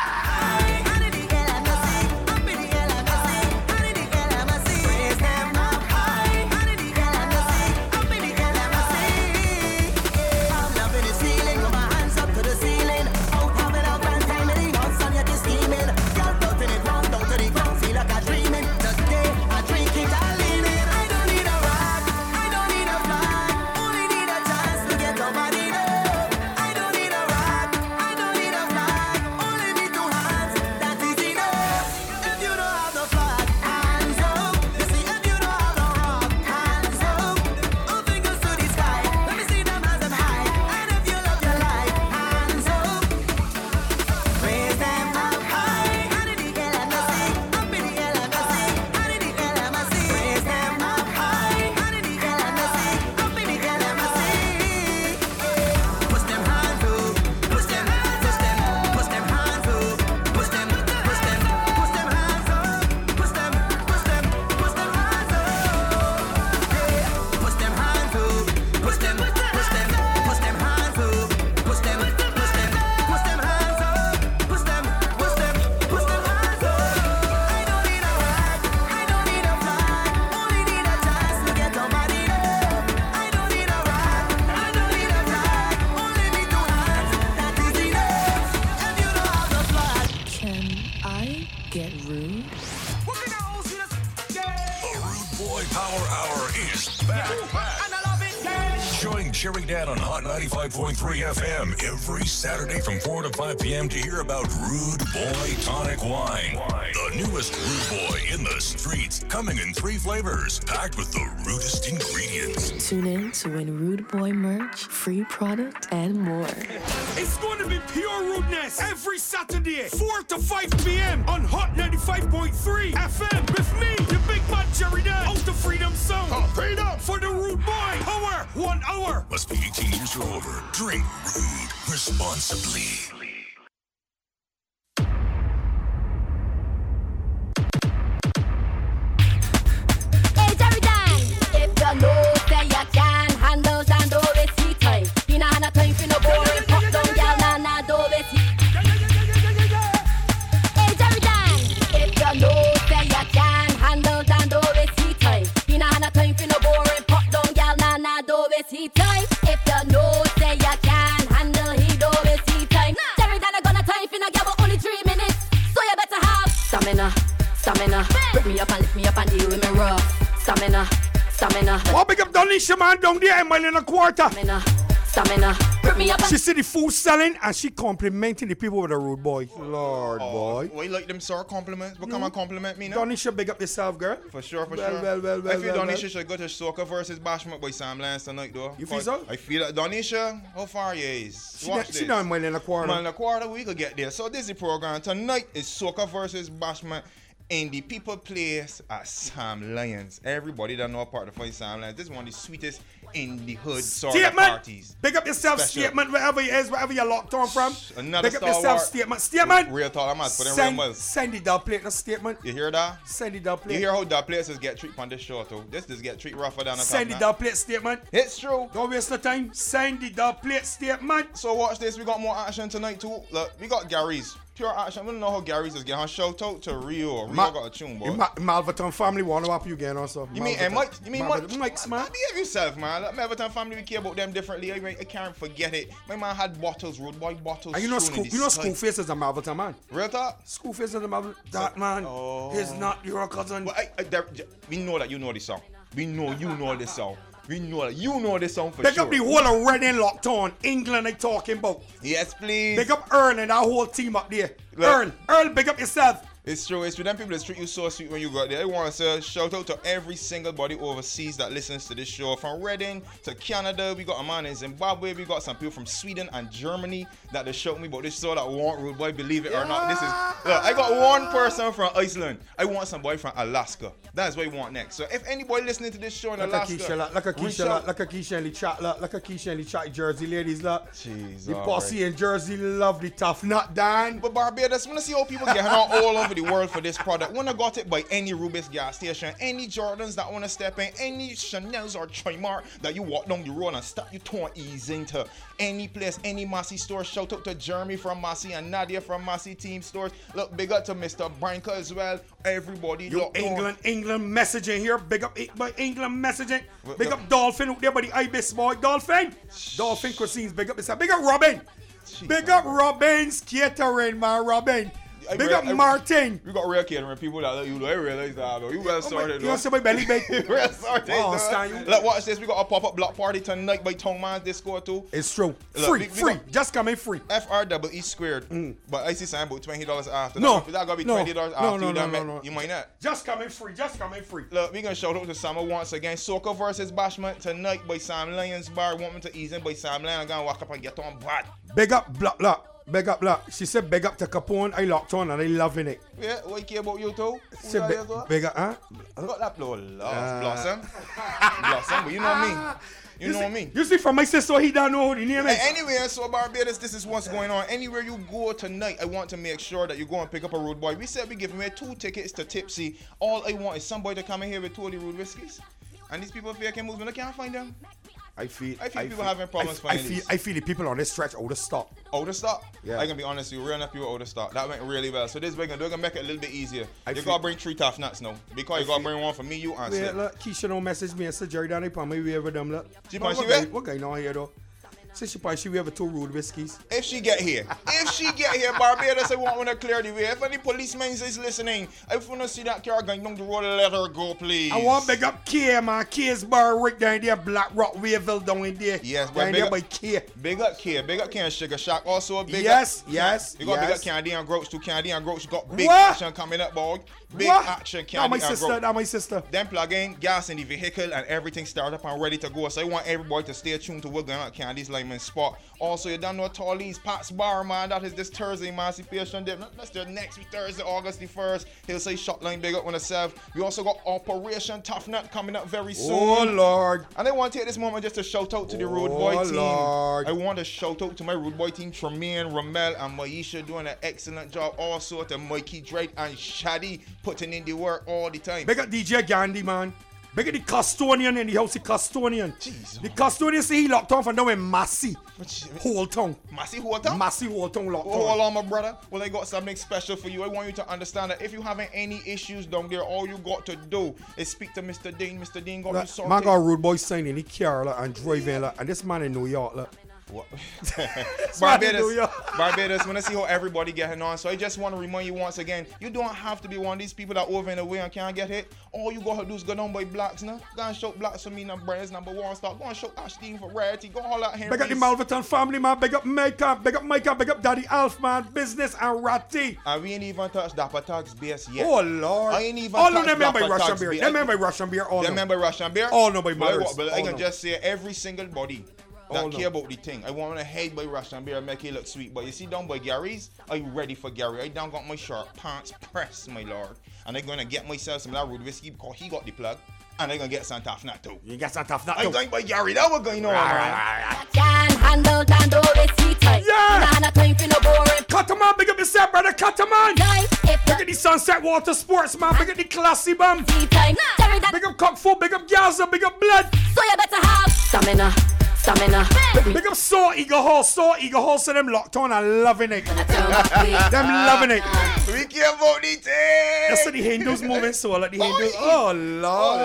Cherry Dan on Hot 95.3 FM every Saturday from 4 to 5 p.m. to hear about Rude Boy Tonic Wine. The newest Rude Boy in the streets, coming in 3 flavors, packed with the rudest ingredients.
Tune in to win Rude Boy merch, free product, and more.
It's going to be pure rudeness every Saturday, 4 to 5 p.m. on Hot 95.3 FM with me, the big man Cherry Dan, out the Freedom Zone.
Freedom
for the Rude Boy. Power 1 hour.
Must be 18 years or over. Drink Rude responsibly.
Hey, Cherry Dan, if you know say you can handle and do it see time. You know how time for no boring pop down, girl, nah, do it see. Hey, Cherry Dan, if you know say you can handle and do it see time. You know how time for no boring pop down, girl, nah, do it see time. If you know say you can handle, he do it see time. Cherry Dan, I gonna time for no girl, but only 3 minutes, so you better have stamina. Break me up and lift me up and deal with me rough. Stamina.
Oh, big up Donisha man down there, a mile and a quarter.
Stamina. Grip me up.
She see the food selling and she complimenting the people with a rude boy. Lord, boy.
Why you like them sir compliments? What come and compliment me now?
Donisha, big up yourself, girl.
For sure, for
Well,
sure.
well,
I feel
well,
Donisha should go to Soca versus Bashment by Sam Lance tonight, though.
You feel so?
I feel that Donisha, how far you is? Watch this.
She done mile in a quarter.
Mile in a quarter, we could get there. So this is the program. Tonight is Soca versus Bashment in the people place at Sam Lyons. Everybody that know a part of the fight Sam Lyons. This is one of the sweetest in the hood sort of parties.
Big up yourself,
Special.
Statement, wherever you is, wherever you're locked on from.
Another
Big up yourself, Statement.
Real talk, I'm put in real miles.
Send the dub plate in a statement.
You hear that?
Send the dub plate.
You hear how dub plates get treated on this show too? This just get treated rougher than a
Send the dub plate statement.
It's true.
Don't waste the time. Send the dub plate statement.
So watch this. We got more action tonight too. Look, we got Gary's. Pure action. We don't know how Gary's is getting. Shout out to Rio. Rio got a tune, boy.
Malverton family want to up you again also.
You mean Mike? You mean Mike?
Mike's man.
Behave yourself, man. Like Malverton family, we care about them differently. I can't forget it. My man had bottles, road boy bottles.
And you know Schoolface is a Malverton man.
Real talk?
Schoolface is a Malverton. That man is not your cousin.
But we know that you know this song. We know you know this song. We know that you know this song for
Big
sure.
up the whole of Reading locked on. England I talking about.
Yes, please.
Big up Earl and that whole team up there. Earl, big up yourself.
It's true. It's true. Them people that treat you so sweet when you got there. I want to say shout out to every single body overseas that listens to this show. From Reading to Canada, we got a man in Zimbabwe. We got some people from Sweden and Germany that they showed me about this show that want rude boy, believe it or not. This is look, I got one person from Iceland. I want some boy from Alaska. That's what I want next. So if anybody listening to this show in Alaska,
like a Keisha in the chat, like a Keisha in the chat, Jersey ladies, look.
Jeez,
the posse in Jersey love the tough nut Dan.
But Barbados, want to see how people getting on all over the world for this product. When I got it by any Rubis gas station, any Jordans that want to step in, any Chanel's or Trimar that you walk down the road and stop your tongue ease into any place, any Massey store. Shout out to Jeremy from Massey and Nadia from Massey Team Stores. Look, big up to Mr. Branca as well. Everybody look
England messaging here. Big up England messaging. Big up Dolphin out there by the Ibis boy. Dolphin Cuisines. Big up yourself. Big up Robin. Big up Robin's catering, man. Robin. Big up Martin.
We got real catering people that let you know. I realize that, though. You well started,
You want to see my belly bake?
Well started. Look, watch this. We got a pop-up block party tonight by Tongue Man's Discord, too.
It's true.
Look,
free. Just come in free.
FREE squared. But I see something about $20 after.
No.
That got to be $20 after
No.
You might not.
Just come in free.
Look, we going to shout out to Summer once again. Soca versus Bashment tonight by Sam Lyons Bar. Want me to ease in by Sam Lyons. I'm going to walk up and get on bad.
Big up Block. Big up, look. She said big up to Capone. I locked on and I loving it.
Yeah, what you care about you too?
She big up, huh?
I got that blow Blossom. Blossom, but you know me. You know me.
You see from my sister, he don't know who the name is.
Anyway, so Barbados, this is what's going on. Anywhere you go tonight, I want to make sure that you go and pick up a rude boy. We said we give away 2 tickets to Tipsy. All I want is somebody to come in here with 2 of the rude whiskeys. And these people feel can move, and I can't find them. I feel people having problems finding these.
I feel the people on this stretch out of stock.
Out of stock?
Yeah.
I can be honest with you, real enough people out of stock. That went really well. So this we're gonna make it a little bit easier. You gotta bring 3 tough nuts now. Because you gotta bring one for me, you and
Slip. Look, Keisha don't message me and say Jerry Danny upon me with them look. What going on here though? Say she probably we have 2 rude whiskeys.
If she get here, Barbados, I want to clear the way. If any policemen is listening, I want to see that car going down the road, let her go, please.
I want big up K, man. K's bar right down there, Black Rock Waveville down in there.
Yes,
but big up by K.
Big up K and Sugar Shack. Also big
yes.
We got big up Candy and Grouch too. Candy and Grouch got big action coming up, boy. Big action, Candy and Grouch.
That's my sister.
Then plug in gas in the vehicle and everything start up and ready to go. So I want everybody to stay tuned to what's going on at Candy's Lyman spot. Also, you don't know Talley's Pat's Bar, man. That is this Thursday, Emancipation Day. That's the next week, Thursday, August the 1st. He'll say Shotline big up on himself. We also got Operation Tough Nut coming up very soon.
Oh, Lord.
And I want to take this moment just to shout out to the Rude Boy team.
Lord.
I want to shout out to my Rude Boy team, Tremaine, Ramel, and Maisha doing an excellent job. Also to Mikey Drake and Shadi putting in the work all the time.
Big up DJ Gandhi, man. Big up the custodian in the house, the custodian.
Jeez,
the custodian say he locked on from down in Massey. Whole tongue.
Massey whole tongue?
Massey whole tongue locked on.
Hold on, my brother. Well, I got something special for you. I want you to understand that if you having any issues down there, all you got to do is speak to Mr. Dean. Mr. Dean got you sorted.
Man got a rude boy sign in the car and driving, and this man in New York,
What? Barbados, when I see how everybody getting on, so I just want to remind you once again, you don't have to be one of these people that over and away and can't get hit. All you gotta do is go down by Blacks now. Go and show Blacks for me, now Brands number one stop. Go and show Ashton for Rarity. Go all out here.
Big up the Malverton family, man. Big up Micah, big up Daddy Alf, man. Business and Ratty.
And we ain't even touched Dapper Tags base yet.
Oh Lord.
I ain't even
all of
touched
them
Dapper
by Russian
Tags
beer.
base.
Them remember Russian beer. All
them remember Russian beer.
All know by mothers.
But I can just say every single body that care about the thing. I want to head by Russian beer and make it look sweet. But you see down by Gary's, are you ready for Gary? I down got my short pants pressed, my lord. And I'm gonna get myself some of that root whiskey because he got the plug. And I'm gonna get some tough nut too.
You get some tough nut too.
I'm going by Gary. That was going on, man.
Can handle Dando with heat time.
Yeah.
Nah, time for no boring.
Cut him on, big up yourself, brother. Cut him on. Big up the Sunset Water Sports, man. Big up the Classy Bum. Big up Cockful, big up Gaza, big up Blood.
So you better have stamina.
Big up Saw Eagle Hall, so them locked on and loving it. Them loving it.
We care about the thing.
That's the Hindus moving so like the Hindus. Oh Lord.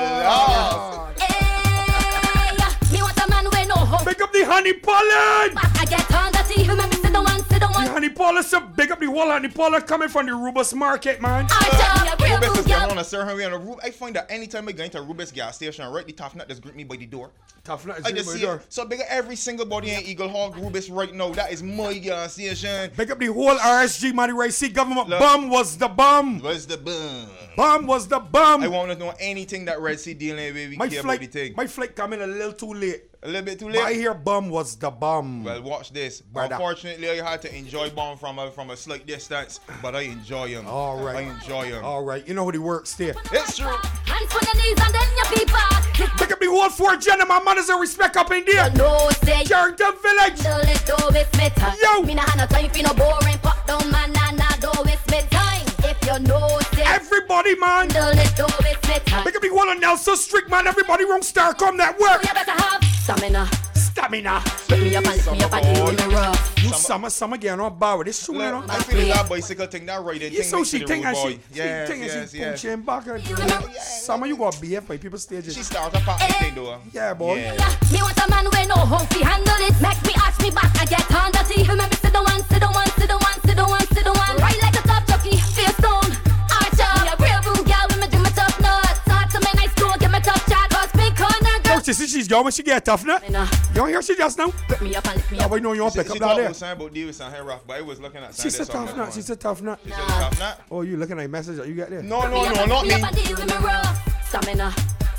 Hey, me want a man with no hope.
Big up the Honey Pollen.
I get on the tea, remember sit down.
The Honey Pollen, so big up the whole Honey Pollen coming from the Rubus Market, man.
Rubus is going on a certain way on the Rubus. I find that anytime I go into a Rubus gas station, right, the tough nut just greet me by the door.
Tough nut
I just see it. So big up every single body in Eagle Hall Rubus right now. That is my gas station.
Big up the whole RSG Money Racy government. Look, bum was the bum.
Was the bum.
Bum was the bum.
I want to know anything that Red Sea dealing with. We care about the thing.
My flight coming a little too late.
A little bit too late.
But I hear bum was the bum.
Well, watch this. Unfortunately, I had to enjoy bum from a slight distance, but I enjoy him.
All right.
I enjoy him.
All right. You know who the works there.
It's true.
Hands for the knees and then you be back.
Pick up the whole 4 gentlemen, manners and respect up in there.
No say
Carrington Village.
Yo. Me nah have no time for no boring pop down man. Nah, do waste me time. If you know say
everybody, man.
Do waste me time.
Pick up the whole of Nelson Strick, man. Everybody wrong Starcom Network.
You better have stamina.
Lift
me up and lift me up.
You summer getting on bar with this tune, you know.
I feel that bicycle thing, that riding thing.
So she think and she
yes.
She back and summer you got BF by people stages.
She start a party thing though.
Yeah, boy.
Me want a man with no home fi handle it. Make me ask me back, I get on the tea. Remember sit down. Right like a top jockey, feel stone. Archer, me a real boom girl with me do my tough nuts. Talk to me nice too, give me tough chat. Cause big corner girl.
You see she's going when she get tough nut. You don't hear she just now?
Put me up and lift me up.
I know you want to pick up down there.
She talked about Davis and her rough, but I was looking at
She's a tough nut. She's a tough nut. Oh, you looking at a message that you get there?
No, not me.
Stamina.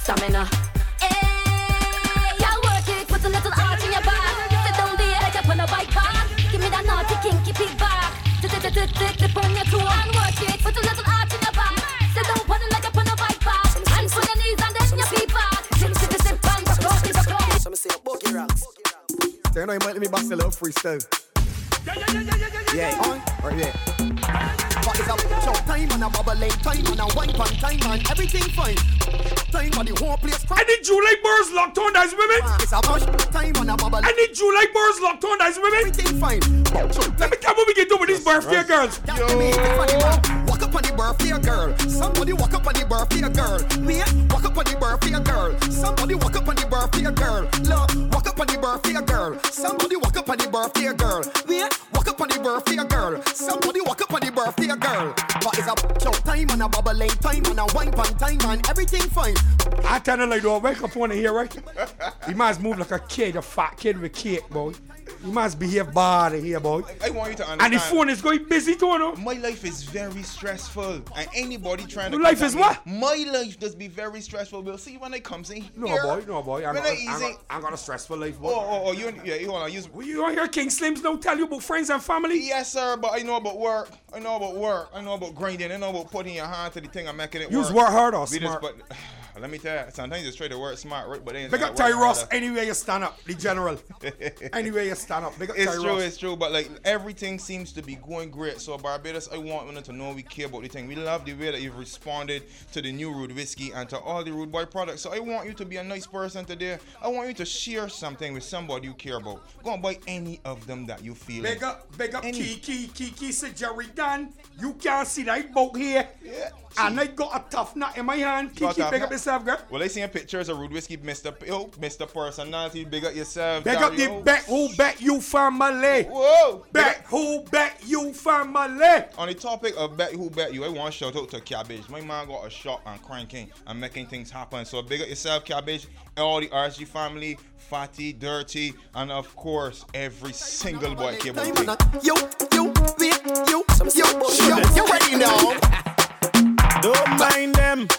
Hey, y'all work it. Put a little arch in your back. Sit down there, head up on a bike back. Give me that naughty kinky pig back. Tip on your toe and work it. Put a little arch in your back. Sit down, put it like up on a bike back. Hands for your knees and then your feet back. Sip and rock.
Some say boogie rocks. They know you might let me bust a little freestyle. Yeah, on or yeah. What is up? So time and a bubbling, time and a wine pan, time and everything fine. Time and the whole place.
Any July birds locked on as women?
It's a push. Time and a bubbling.
Any July birds locked on as women?
Everything fine.
Let me tell you what we can do with these birthday girls.
Walk up on the birthday girl. Somebody walk up on the birthday girl. Me, walk up on the birthday girl. Somebody walk up on the birthday girl. Love, walk up on the birthday girl. Somebody walk up on the birthday girl. Me, walk up on the birthday girl. Somebody walk up on the birthday girl. What is up? So time and a bubbling, time and a wine pan, time and everything fine.
I tell you like, do I wake up on here, right? You must move like a kid, a fat kid with cake, boy. You must behave bad here, boy.
I want you to understand.
And the phone is going busy too, no?
My life is very stressful. And anybody trying to...
Your life is what?
My life does be very stressful. We'll see when it comes in.
No, boy. I got a stressful life, boy.
Oh, you want to use...
You don't hear King Slims don't tell you about friends and family?
Yes, sir, but I know about work. I know about grinding. I know about putting your hand to the thing and making it work.
Use work hard or smart?
Let me tell you, sometimes it's try to work smart, right? But they ain't
big up Ty Ross, anywhere you stand up, the general. Anywhere you stand up, big up Ty Ross.
It's true, but like everything seems to be going great. So Barbados, I want them to know we care about the thing. We love the way that you've responded to the new Rude Whiskey and to all the Rude Boy products. So I want you to be a nice person today. I want you to share something with somebody you care about. Go and buy any of them that you feel.
Big up Kiki said Jerry Dan. You can't see that boat here.
Yeah.
And I got a tough nut in my hand. Kiki, big up yourself. yourself, girl.
Well, I seen pictures of Rude Whiskey, Mr. Personality. Big up yourself.
Big up the Bet Who Bet You family.
Whoa.
Bet Who Bet You family.
On the topic of Bet Who Bet You, I want to shout out to Cabbage. My man got a shot on cranking and making things happen. So big up yourself, Cabbage, all the RG family, Fatty, Dirty, and of course, every single boy cable.
You ready now?
Don't mind them.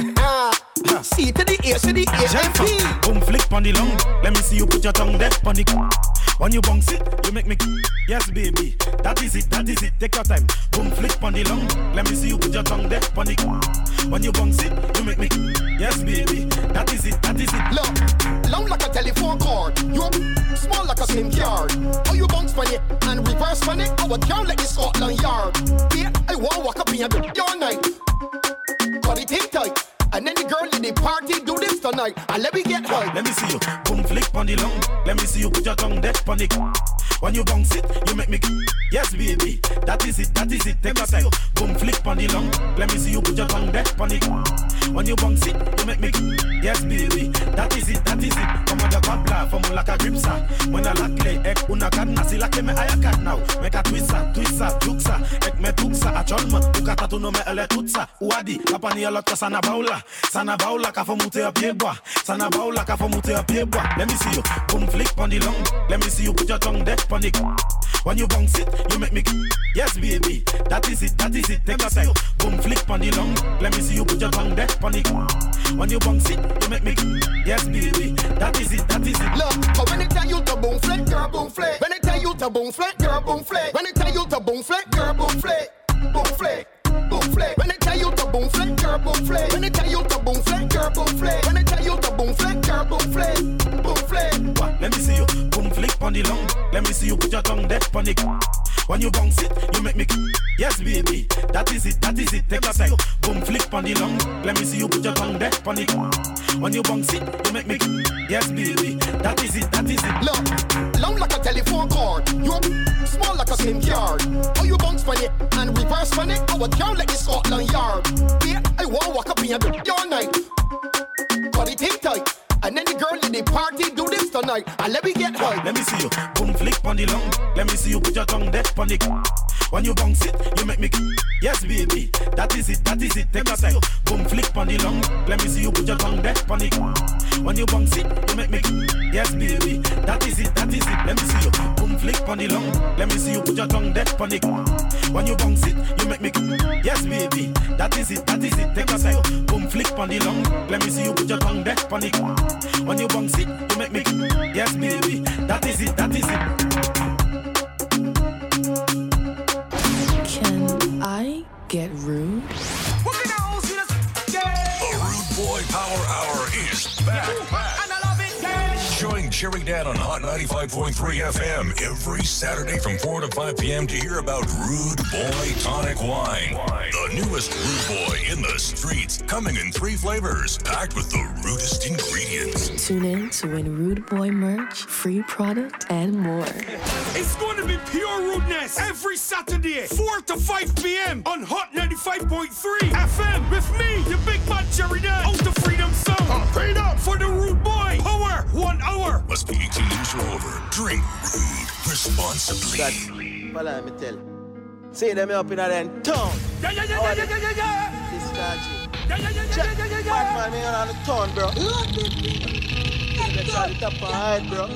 C to the A to the A.
Boom, flick on the lung. Let me see you put your tongue there on the. When you bounce it, you make me. Yes, baby. That is it. Take your time. Boom, flick on the lung. Let me see you put your tongue there on the. When you bounce it, you make me. Yes, baby. That is it.
Look, long like a telephone cord. You small like a slim yard. How you bounce on it and reverse on it? I would can't let this Scotland Yard. Yeah, I want to walk up in your night. Got it in tight. And then the girl in the party do this tonight. And let me get high.
Let me see you. Boom, flick on the lung. Let me see you put your tongue there on the. When you bounce it, you make me. Yes, baby. That is it. Take your time. Boom, flick on the lung. Let me see you put your tongue there on the. When you bounce it, you make me. Yes, baby. That is it. Come on the cobbler, from like a gripsa. When I like play, ek una kadna sila ke me ayakat now. Make a twista, juksa. Ek me tuksa, a cholma. Ukata tu no me ele tutsa. Uadi, kapani alot sana baula. Sana baula ka fo mute a piedbois. Sana baula ka fo mute a piedbois. Let me see you. Boom, flick on the lung. Let me see you put your tongue there on the. When you bounce it, you make me. Yes, baby. That is it. Take your time. Boom, flick on the lung. Let me see you put your tongue there on the. When you bounce it, you make me. Yes, baby. That is it.
Look, but when they tell you to boom flick, girl, boom flick. When they tell you to boom flick, girl, boom flick. When they tell you to boom flick, girl, boom flick. Boom flick. Boom flick. When they tell you to boom flick, girl, boom flick. When they tell you to boom flick, girl, boom flick. When they tell you to boom flick, girl, boom flick. Boom flick.
What? Let me see you. Boom flick on the lung. Let me see you put your tongue there on the. When you bounce it, you make me. Yes, baby. That is it. Take your time. Boom flick on the lung. Let me see you put your tongue there on the. When you bounce it, you make me. Yes, baby. That is it.
Look, long like a telephone cord. You small like a slim yard. How you bounce on it and reverse on it? I would can't let this Scotland Yard. Yeah, I want to walk up in your night. Got it in tight. And then the girl in the party do this tonight. And let me get high.
Let me see you. Boom, flick on the lung. Let me see you put your tongue there on the. When you bounce it, you make me. Yes, baby. That is it. Take your time. Boom, flick on the lung. Let me see you put your tongue there on the. When you bounce it, you make me. Yes, baby. That is it. Let me see you. Boom, flick on the lung. Let me see you put your tongue there on the. When you bounce it, you make me. Yes, baby. That is it. Take your time. Boom, flick on the lung. Let me see you put your tongue there on the. When you bounce it, you make me. Yes, baby. That is it.
Can I get rude?
The Rude Boy Power Hour is back.
And I love it,
Join Cherry Dan on Hot 95.3 FM every Saturday from 4 to 5 p.m. to hear about Rude Boy Tonic Wine. The newest Rude Boy in the streets, coming in 3 flavors, packed with the rudest ingredients.
Tune in to win Rude Boy merch, free product, and more.
It's going to be pure rudeness every Saturday, 4 to 5 p.m. on Hot 95.3 FM with me, the big man Cherry Dan, out the Freedom Zone. Freedom for the Rude Boy Power 1 hour.
Must be 18 years or over. Drink rude responsibly.
Well, let me tell. See them up in that town. This country. Batman, me on the town, bro. Let's have it up on head, bro.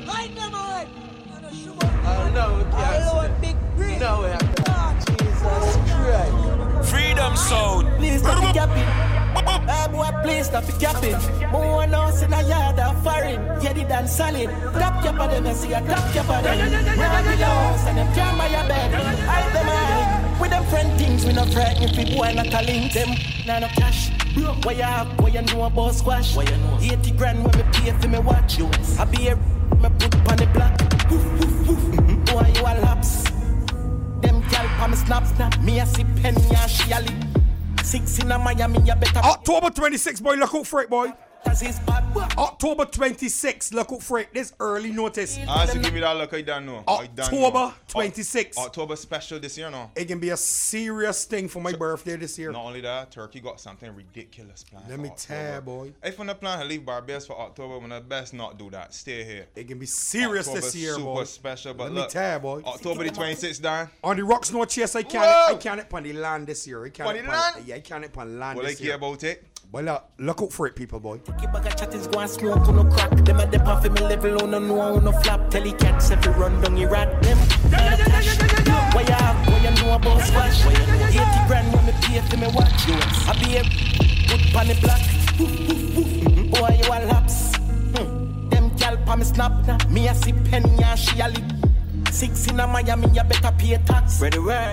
I know we can't. No way. Jesus Christ.
Freedom Zone.
Please stop the capping. Boy, please stop the capping. More nose in a yard of foreign. Get it and solid. Top cap of them and see a top cap of them. Run the house and them jam by your bed. I them high. With them friend things, we not frightened. If we boy not a link them. Nah no cash. What you have, what you know about squash? 80 grand when me pay for me watch you. I be a me put on the block. Boy, you a laps. Them gal pa me snap. Me a see penny and she a lick. 6 in a Miami, you better.
October 26th, boy. Look out for it, boy. October 26th, look out for it. This early notice.
I have to give you that look, I don't know.
October 26th.
October special this year, no?
It can be a serious thing for my birthday this year.
Not only that, Turkey got something ridiculous planned.
Let me tell you, boy.
If you're not planning to leave Barbados for October, we're the best not do that. Stay here.
It can be serious
October
this year, boy.
Super special, but
Let
look,
me tell you, boy.
October the 26th, Dan.
On the rocks, no chase. I can't it on the land this year. I can't
on the land?
Yeah, I can't it on land
Well,
this
I
year.
care about it.
Well, look out for it, people, boy.
Keep a chat is going smoke on no crack. Them a dip off in me level on no no flap. Tell the cats if you run down you rat them. Why you have? Why you know about splash? 80 grand when me pay for me watch. I be a good pan the black. Boy you a laps. Them gal pa me snap. Me a see penny and she a lick. 6 in a Miami you better pay tax. Ready word.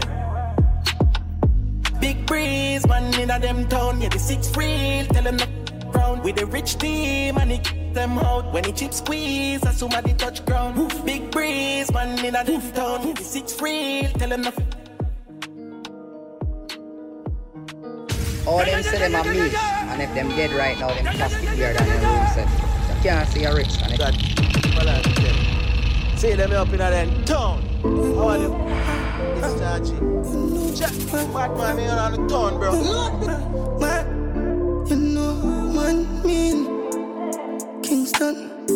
Big breeze, man in a them town. Yeah, the 6 real, tell them not round. With the rich team and it kick them out. When the chip squeeze, as soon as they touch ground. Big breeze, man in a them town. Yeah, the 6 real, tell them not.
All them say them are me, and if them dead right now, them plastic beard than them room set. You can't see a rich, and it.
See them up in a town. How are them? It's Chachi. Batman, me on the town, bro.
You know, man, mean Kingston.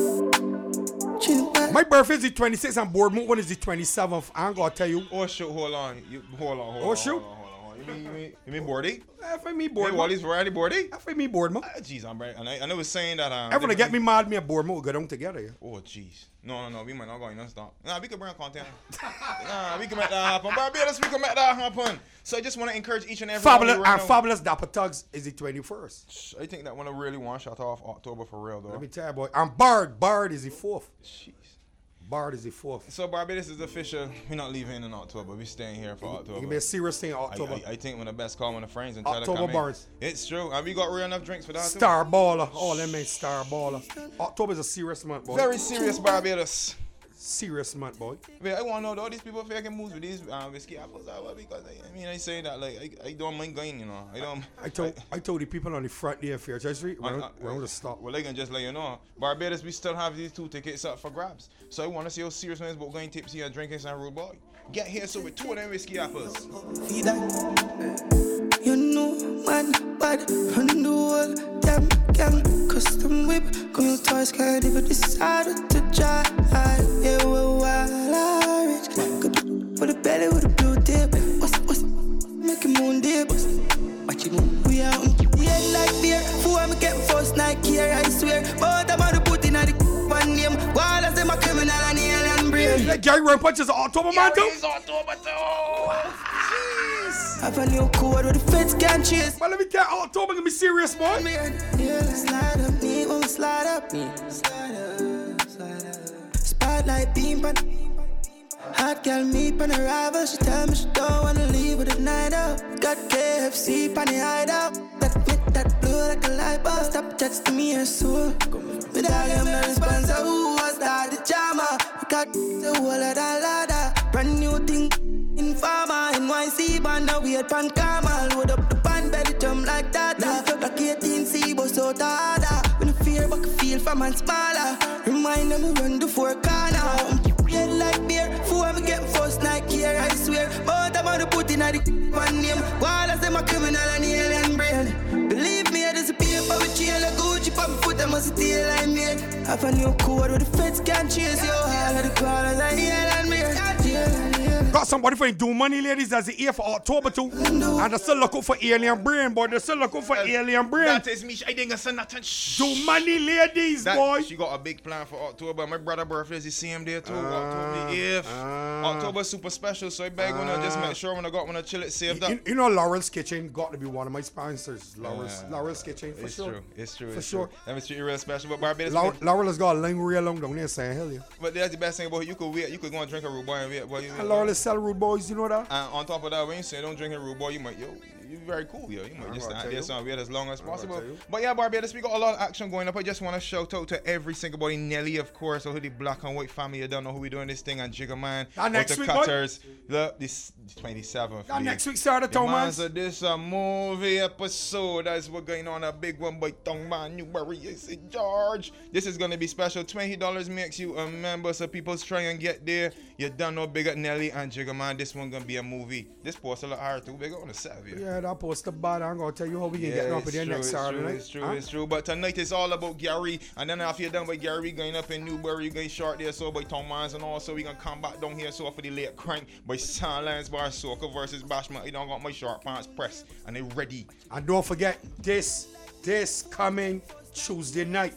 My birthday is the 26th and Bournemouth one is the 27th. I ain't gonna tell you.
Oh, shoot, hold on. Hold on.
Shoot.
You mean Bordy?
If I mean Bournemouth.
Wally's variety Bordy?
If I mean Bournemouth.
Jeez, I'm right. And I know it's saying that.
Everyone get me mad, me and Bournemouth go down together. Yeah.
Oh, jeez. No. We might not go in and stop. Nah, we can bring content. Nah, we can make that happen. Barbados, we can make that happen. So I just want to encourage each and every
Fabulous Dapper Tugs is the 21st.
I think that one I really want to shut off October for real, though.
Let me tell you, boy. And Bard is the 4th.
Jeez.
Bard is the 4th.
So Barbados is official. We're not leaving in October. We're staying here for October.
It can be a serious thing in October.
I think we're the best call when the friends and try to come
October Bards.
It's true. Have we got real enough drinks for that?
Star Baller. All them ain't Star Baller. October is a serious month, boy.
Very serious Barbados.
Serious month, boy.
Wait, I want to know all these people faking moves with these whiskey apples because I say that like I don't mind going, you know. I
told the people on the front there of Fairchurch Street we're going to stop.
Well, they can just let you know. Barbados, we still have these 2 tickets up for grabs. So I want to see how serious man is about going tipsy and drinking some rude boy. Get here so with 2 of them whiskey apples.
You know, man, bad, run the whole damn gang. Custom whip, come your toys, can't even decide to try. Yeah, we're wild, rich. Good with a belly with a blue tip. What's making moon dip? Watch it move. We out on the head like beer. Before me get first night here, I swear. But I'm out of put in the one name. While I say my criminal and alien brain.
That Gary Run Punch is October, man, too.
It's October, too.
Have a new code where the feds can't chase.
But let me get October gonna be serious, boy.
Yeah, slide up, me, when we slide up. Spotlight beam, but hot girl meet on arrival. She tell me she don't wanna leave with the night out. Got KFC on the hideout. That fit, that blue like a light bulb. Stop touch to me and soul. But I am not responsible. Who was that? The jammer. We got the whole of that ladder. Brand new thing. Informer, NYC, band, now we at Pan Carmel. Load up the pan, belly jump like that. Like 18C, but so harder. When the fear, but can feel from and smaller. Remind them we run the 4 corner. Red like beer, before me get first night here, I swear. But I'm gonna put in the one name. While I say my criminal and alien brain. Believe me, there's a paper with chain like Gucci, pop my foot, I must steal I made. Have a new code where the feds can't chase you. All of the corners are alien brain.
Got somebody for do money, ladies, that's the year for October too. And they're still looking for alien brain, boy. They're still looking for alien brain.
That is me. I didn't say nothing.
Do money, ladies, boy.
She got a big plan for October. My brother's birthday is the same day too. October 8th. October super special, so I beg on just make sure when I got to chill it saved up.
You know, Laurel's Kitchen got to be one of my sponsors. Laurel's Kitchen, for sure.
It's true.
For sure.
Let me treat you real special. But Barbados.
Laurel has got a line real long down there saying, hell yeah.
But that's the best thing about it. You could wait. You could go and drink a rude boy and wait.
And Laurel sell rude boys, you know that?
And on top of that, when you say don't drink a rude boy, you might, very cool, yo. You might just stand there so weird as long as possible. But yeah, Barbados, we got a lot of action going up. I just want to shout out to every single body. Nelly, of course, who the Black and White family. You don't know who we doing this thing, and Jigga Man.
Next week,
Cutters, this 27th.
Next week, Sarah Thomas.
So this a movie episode. That's what's going on. A big one by Tongue Man Newberry is in charge. This is gonna be special. $20 makes you a member, so people try and get there. You don't know big up Nelly and Jigga Man. This one gonna be a movie. This poster look hard too. Big on the Savia.
Yeah, that poster bad. I'm gonna tell you how we can get up in there next Saturday.
It's true. But tonight is all about Gary. And then after you're done with Gary, going up in Newberry, you going short there, so by Tom Mans and all. So we gonna come back down here, so for the late crank by Silence Bar Soca versus Bashman. You don't got my short pants pressed and they ready.
And don't forget this coming Tuesday night.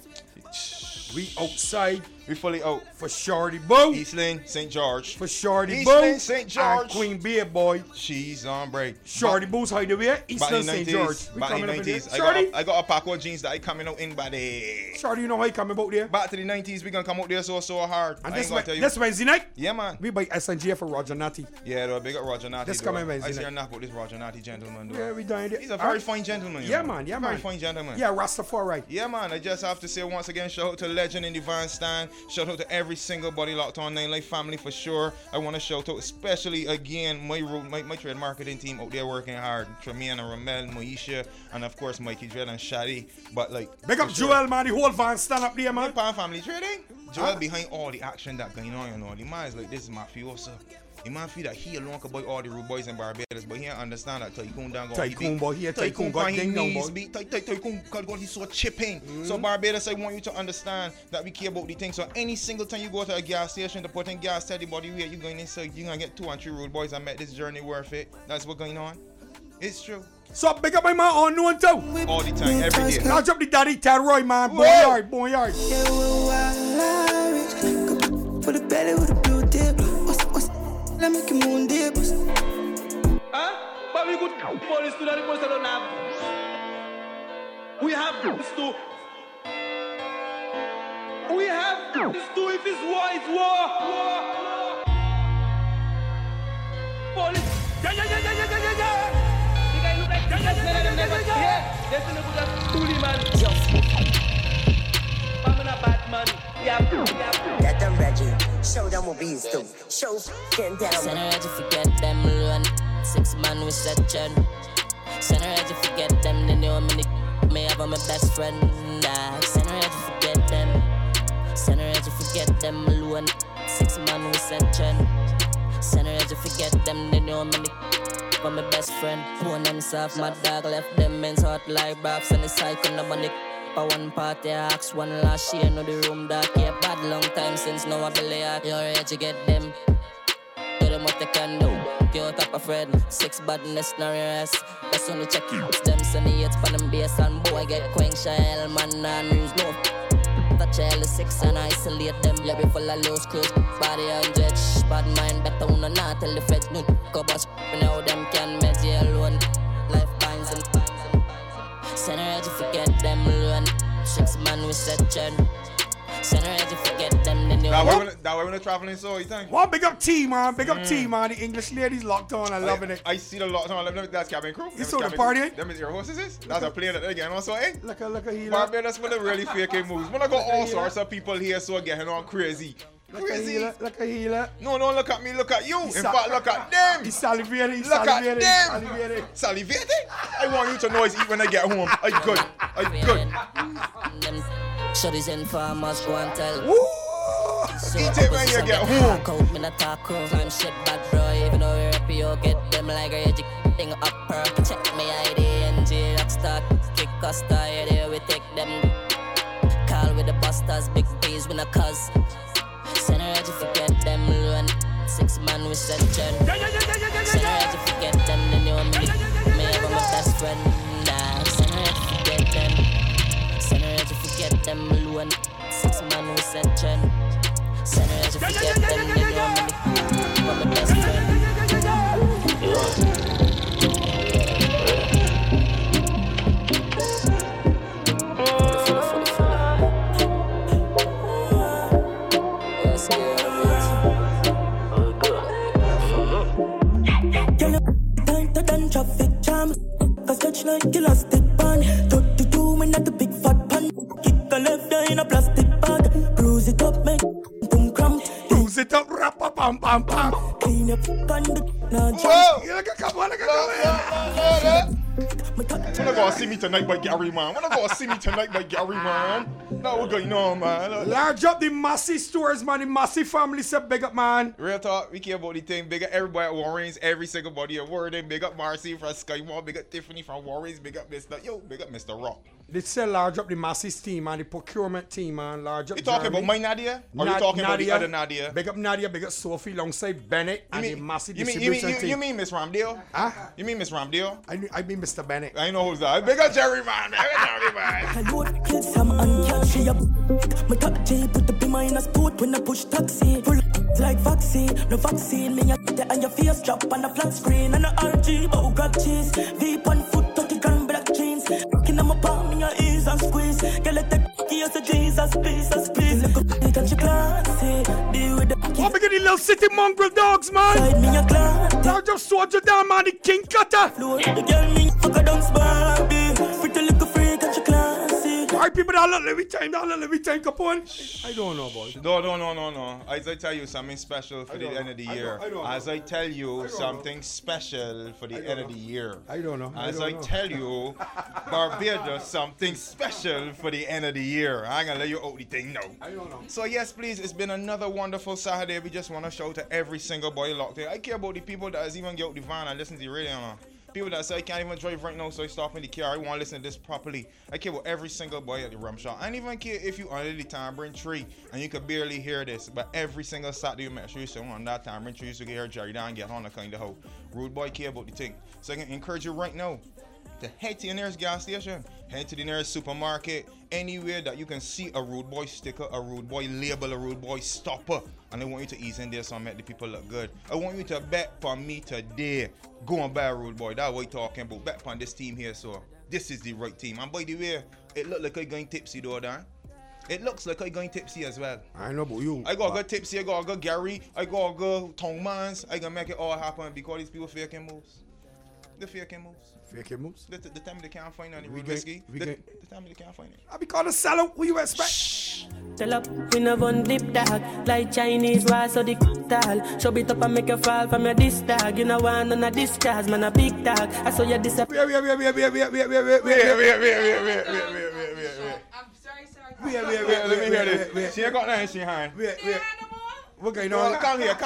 We outside.
We fully out.
For Shorty Boo.
East Lane, St. George.
For Shorty
East
Boo.
Lane, St. George.
And Queen Beer Boy.
She's on break.
Shorty Boo's hideaway. East Lane, St. George.
We coming up in there. Shorty. I got a pack of jeans that I coming out in body.
Shorty, you know how you coming out there?
Back to the 90s, we gonna come out there so hard.
And this Wednesday night?
Yeah, man.
We buy SNG for Roger Natty.
Yeah, though, big up Roger Natty.
This coming Wednesday night.
I see her nap about this Roger Natty gentleman, though.
Yeah, we done it.
He's a very fine gentleman.
Yeah, man.
Very fine gentleman.
Yeah, Rastafari.
Yeah, man. I just have to say once again, shout out to Legend in the Van Stand. Shout out to every single body locked on 9 Life family for sure. I want to shout out especially again my trade marketing team out there working hard. Tremaine and Ramel, Moesha, and of course Mikey Dread and Shadi. But like
big up Joel, man, the whole Van Stand up there, man.
Pan family trading. Joel behind all the action that going on, you know. The man is like, this is mafioso. The man feel that he alone can buy all the rude boys in Barbados, but he don't understand that Tycoon down got
Tycoon boy, he Tycoon got ding down boy.
Tycoon got he's so chipping. So Barbados, I want you to understand that we care about the thing. So any single time you go to a gas station to put in gas, tell the body where you going inside, you're gonna get 2 and 3 rude boys. I met this journey worth it. That's what's going on. It's true.
So big up my man on known too.
All the time, every day.
Now drop the daddy Roy, man. Boneyard.
Yeah, for the belly with a blue dip. Let me make moon dip.
But we could police to that because I don't have. We have this too. We have this too. If it's war, it's war. Police. Yeah. The guy look like yeah. There's a little bully man. I'm not a bad man. Yeah.
Get them ready. Show them what we used to. Show them down.
Send her to forget them run. 6 man with section. Send her to forget them. They know me have my best friend. Send her to forget them. Send her to forget them alone. 6 man with section. Send her to forget them. They know me for my best friend. Phone them soft, my dog left them men's hot like raps and the cycle no money. For one party, I asked one last year, know the room dark. Yeah, bad long time since no one belly out. You're ready to get them. Do them what they can do. You're top of friend. 6 badness, no rest. That's only check them. Send the 8 for them base and boy get quench shell, man, and news. No. Touch all the 6 and isolate them. Yeah, be full of loose crews. Body 100. Bad mind, better on not tell the feds. No, go bust. Now them can met you alone. Life binds and send her to forget them run. 6 man with section. Send her to forget them.
That way when they're traveling, so you think?
One big up T, man. Big up T, man. The English ladies locked on. I loving it.
I see the locked on. That's cabin crew.
You saw the party?
Them is your hostesses. That's a plane that they get on. So, eh?
Look a healer.
Barbados when they really faking moves. When I got all sorts of people here, so getting on crazy. Crazy.
Look a healer.
No, look at me. Look at you. In fact, look at them.
He's salivating.
Look at them. Salivating? I want you to know it's eat when I get home. I good.
Shorties and farmers go and tell.
Woo! Eat it when you get home.
I'm shit bad bro. Even though you're happy, you'll get them like a thing up per. Check me ID and G Rockstar. Kick Costa, yeah, there we take them. Call with the busters, big B's with a cuz. Send her to forget them run. 6 man with section. Send her to forget them. They know me have my best friend. Send her to forget them. Send her to forget them alone. 6 man with section. Send her to forget them. They know me for my best friend.
Traffic jams, a stretch like elastic band. 32 me not the big fat pan. Kick a left eye in a plastic bag. Bruise it up, make boom cramp.
Bruise it up, rap a pam pam pam.
Clean up and the nah jump.
Come on.
Wanna go see me tonight by Gary, man. Wanna go see me tonight by Gary, man. Now we're going on, man.
Large up the Massey stores, man. The Massey family said big up, man.
Real talk, we care about the thing. Big up everybody at Warren's, every single body at Warren. Big up Marcy from Skymore. Big up Tiffany from Warren's. Big up Mr. Rock.
They said large up the Massey's team, man. The procurement team, man. Large up.
You talking about my Nadia? Or you talking about the other Nadia?
Big up Nadia, big up Sophie, alongside Bennett and the Massey distribution team.
You mean Miss Ramdale?
Huh?
You mean Miss Ramdale?
I mean Mr. Bennett.
I know who's that. Big up Jerry, man.
My top J put the beam in a sport when I push taxi. Pull like vaccine, no vaccine. Me and your face drop on a flat screen. And a RG, oh God cheese. Veep on foot, 30 grand black jeans. Rocking on my palm in your ears and squeeze. Girl, let the kiss of Jesus, please. Look up, you got your classy. Deal with the
I'm beginning little city mongrel dogs, man.
Side me a class.
Now just soldier down, man. The king cutter.
The girl me fuck a dance Barbie. Pretty little freak, got your classy.
Why people don't let me time, Capone? I don't know, boy.
No. As I tell you something special for the end of the year. As I tell you something special for the end of the year.
I don't know.
As I tell you, Barbados something special for the end of the year. I ain't gonna let you out the thing now.
I don't know.
So yes, please, it's been another wonderful Saturday. We just want to shout to every single boy locked in. I care about the people that has even get out the van and listen to the radio. People that say I can't even drive right now, so I stop in the car. I want to listen to this properly. I care about every single boy at the rum shop. I don't even care if you under the tambourine tree and you can barely hear this, but every single Saturday you make sure you say on that tambourine tree so you can hear Jerry down and get on the kind of hoe. Rude boy care about the thing. So I can encourage you right now to head to your nearest gas station, head to the nearest supermarket, anywhere that you can see a Rude Boy sticker, a Rude Boy label, a Rude Boy stopper. And I want you to ease in there so I make the people look good. I want you to bet for me today. Go and buy a Rude Boy. That's what we're talking about. Bet on this team here, so this is the right team. And by the way, it look like I'm going tipsy though, Dan. It looks like I'm going tipsy as well.
I know about you.
I gotta go tipsy, I gotta go Gary, I gotta go Tongmans. I gonna make it all happen because these people faking moves. The faking moves.
Faking moves?
The time they can't find any real whiskey. The time they can't find it.
I be called a sellout. What you expect?
Tell up, we no one dip dog. Like Chinese wise, so the tall. Show it up and make you fall from your disc dog. You know one on a disguise, man a big dog. I saw you disappear.
Wait. I'm sorry. Wait. Let me hear this. She ain't got nothing in her hand.
Wait. What going on?
Come here.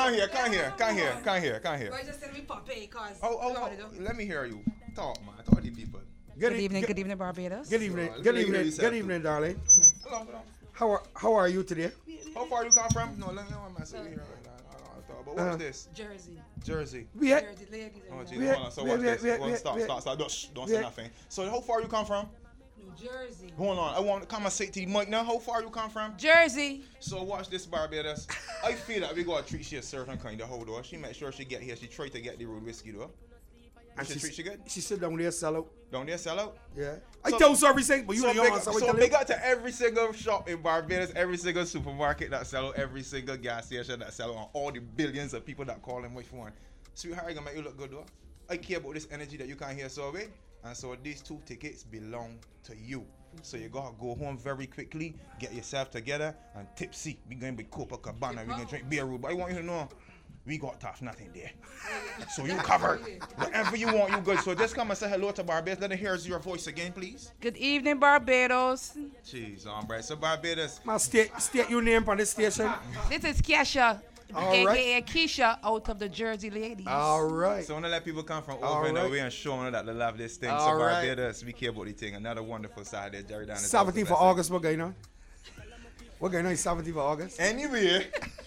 Why just tell me Poppy, cause
oh, let me hear you. Talk, man. Talk to the people.
Good evening, Barbados.
Good evening, darling.
Hello.
How are you today?
How far you come from? No, let me know what I'm saying here right now. But what is this?
Jersey.
Jersey,
ladies.
Oh, geez, hold on. So watch this. Stop. Don't say nothing. So how far you come from?
New Jersey.
Hold on. I want to come and say to the mic now. How far you come from?
Jersey.
So watch this, Barbados. I feel that we gotta treat she a certain kind of hoe though. She make sure she get here. She try to get the rude whiskey though. And she treat she good.
She sit down there sell out.
Down there sell out?
Yeah. I tell you everything, but you don't answer.
So big up to every single shop in Barbados, every single supermarket that sell out, every single gas station that sell out, and all the billions of people that call and wait for one. Sweetheart, I gonna make you look good though. I care about this energy that you can't hear so away. And so these 2 tickets belong to you. So you gotta go home very quickly, get yourself together, and tipsy. We gonna be Copacabana, we gonna drink beer. But I want you to know, we got tough nothing there. So you covered. Whatever you want, you good. So just come and say hello to Barbados. Let me hear your voice again, please.
Good evening, Barbados.
Jeez, alright. So Barbados.
My state your name on this station.
This is Kesha.
All right.
AKA Keisha out of the Jersey ladies.
All right.
So I want to let people come from over and away and show them that they love this thing. So Barbados, we care about the thing. Another wonderful Saturday. Jerry down
17th of August, what going on? What going on 17th of August?
Anyway.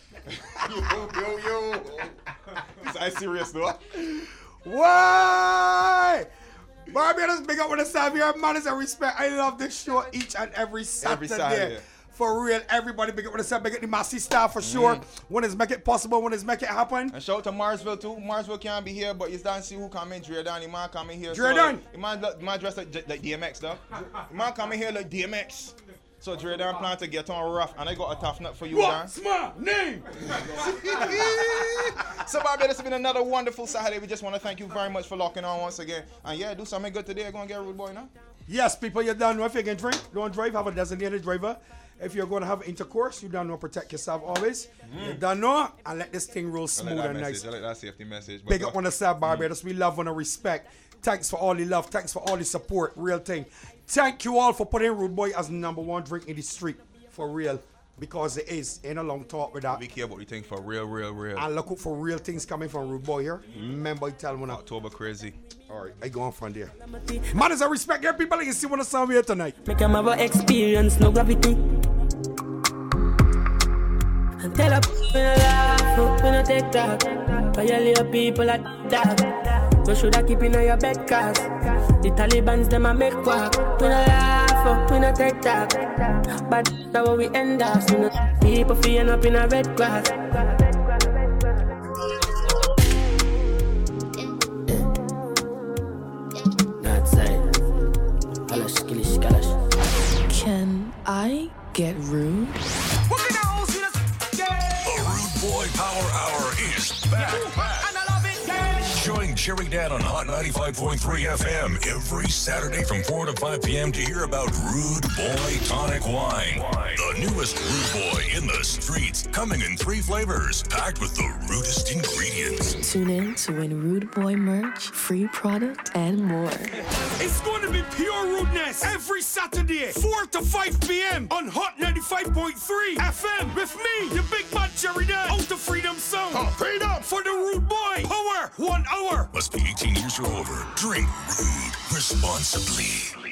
Yo. Is that serious though?
Why? Barbados, big up with the Xavier manners and respect. I love this show each and every Saturday. For real, everybody big up with the big up the Massey staff for sure. When it's make it possible, when it's make it happen.
And shout out to Marsville too. Marsville can't be here, but you don't see who come in. Dre Dan, he might come in here.
Dre Dan.
He might dress like DMX though. He might come in here like DMX. So Dre Dan plan to get on rough, and I got a tough nut for you, Dan.
What's my name?
So, Barbados, it's been another wonderful Saturday. We just want to thank you very much for locking on once again. And yeah, do something good today. Go and get a rude boy now.
Yes, people, you don't know if you can drink. Don't drive. Have a designated driver. If you're going to have intercourse, you don't know, protect yourself always. You don't know, and let this thing roll smooth and nice.
I like that safety message.
Big up on the side, Barbados. We love and respect. Thanks for all the love. Thanks for all the support. Real thing. Thank you all for putting Rude Boy as #1 drink in the street. For real. Because it is. Ain't a long talk with that.
We care what we think for real.
And look out for real things coming from Rude Boy here. Remember, I tell me now.
October crazy.
All right, I go on from there. Matters, I respect your people. You see what I sound here tonight.
Make them have a experience, no gravity. And tell up when I laugh, when I take that. Violate people at that. So should I keep in your bed, cause the Talibans, them a make walk. When I laugh, when I take that. But that's where we end up. So people feeling up in a red grass.
Can I get rude?
The Rude Boy Power Hour is back. Join Cherry Dan on Hot 95.3 FM every Saturday from 4 to 5 p.m. to hear about Rude Boy Tonic Wine. The newest Rude Boy in the streets, coming in 3 flavors, packed with the rudest ingredients.
Tune in to win Rude Boy merch, free product, and more.
It's going to be pure rudeness every Saturday, 4 to 5 p.m. on Hot 95.3 FM with me, the big bad Cherry Dan, out of Freedom Song. Freedom for the Rude Boy. Power 1 hour.
Must be 18 years or over. Drink rude responsibly.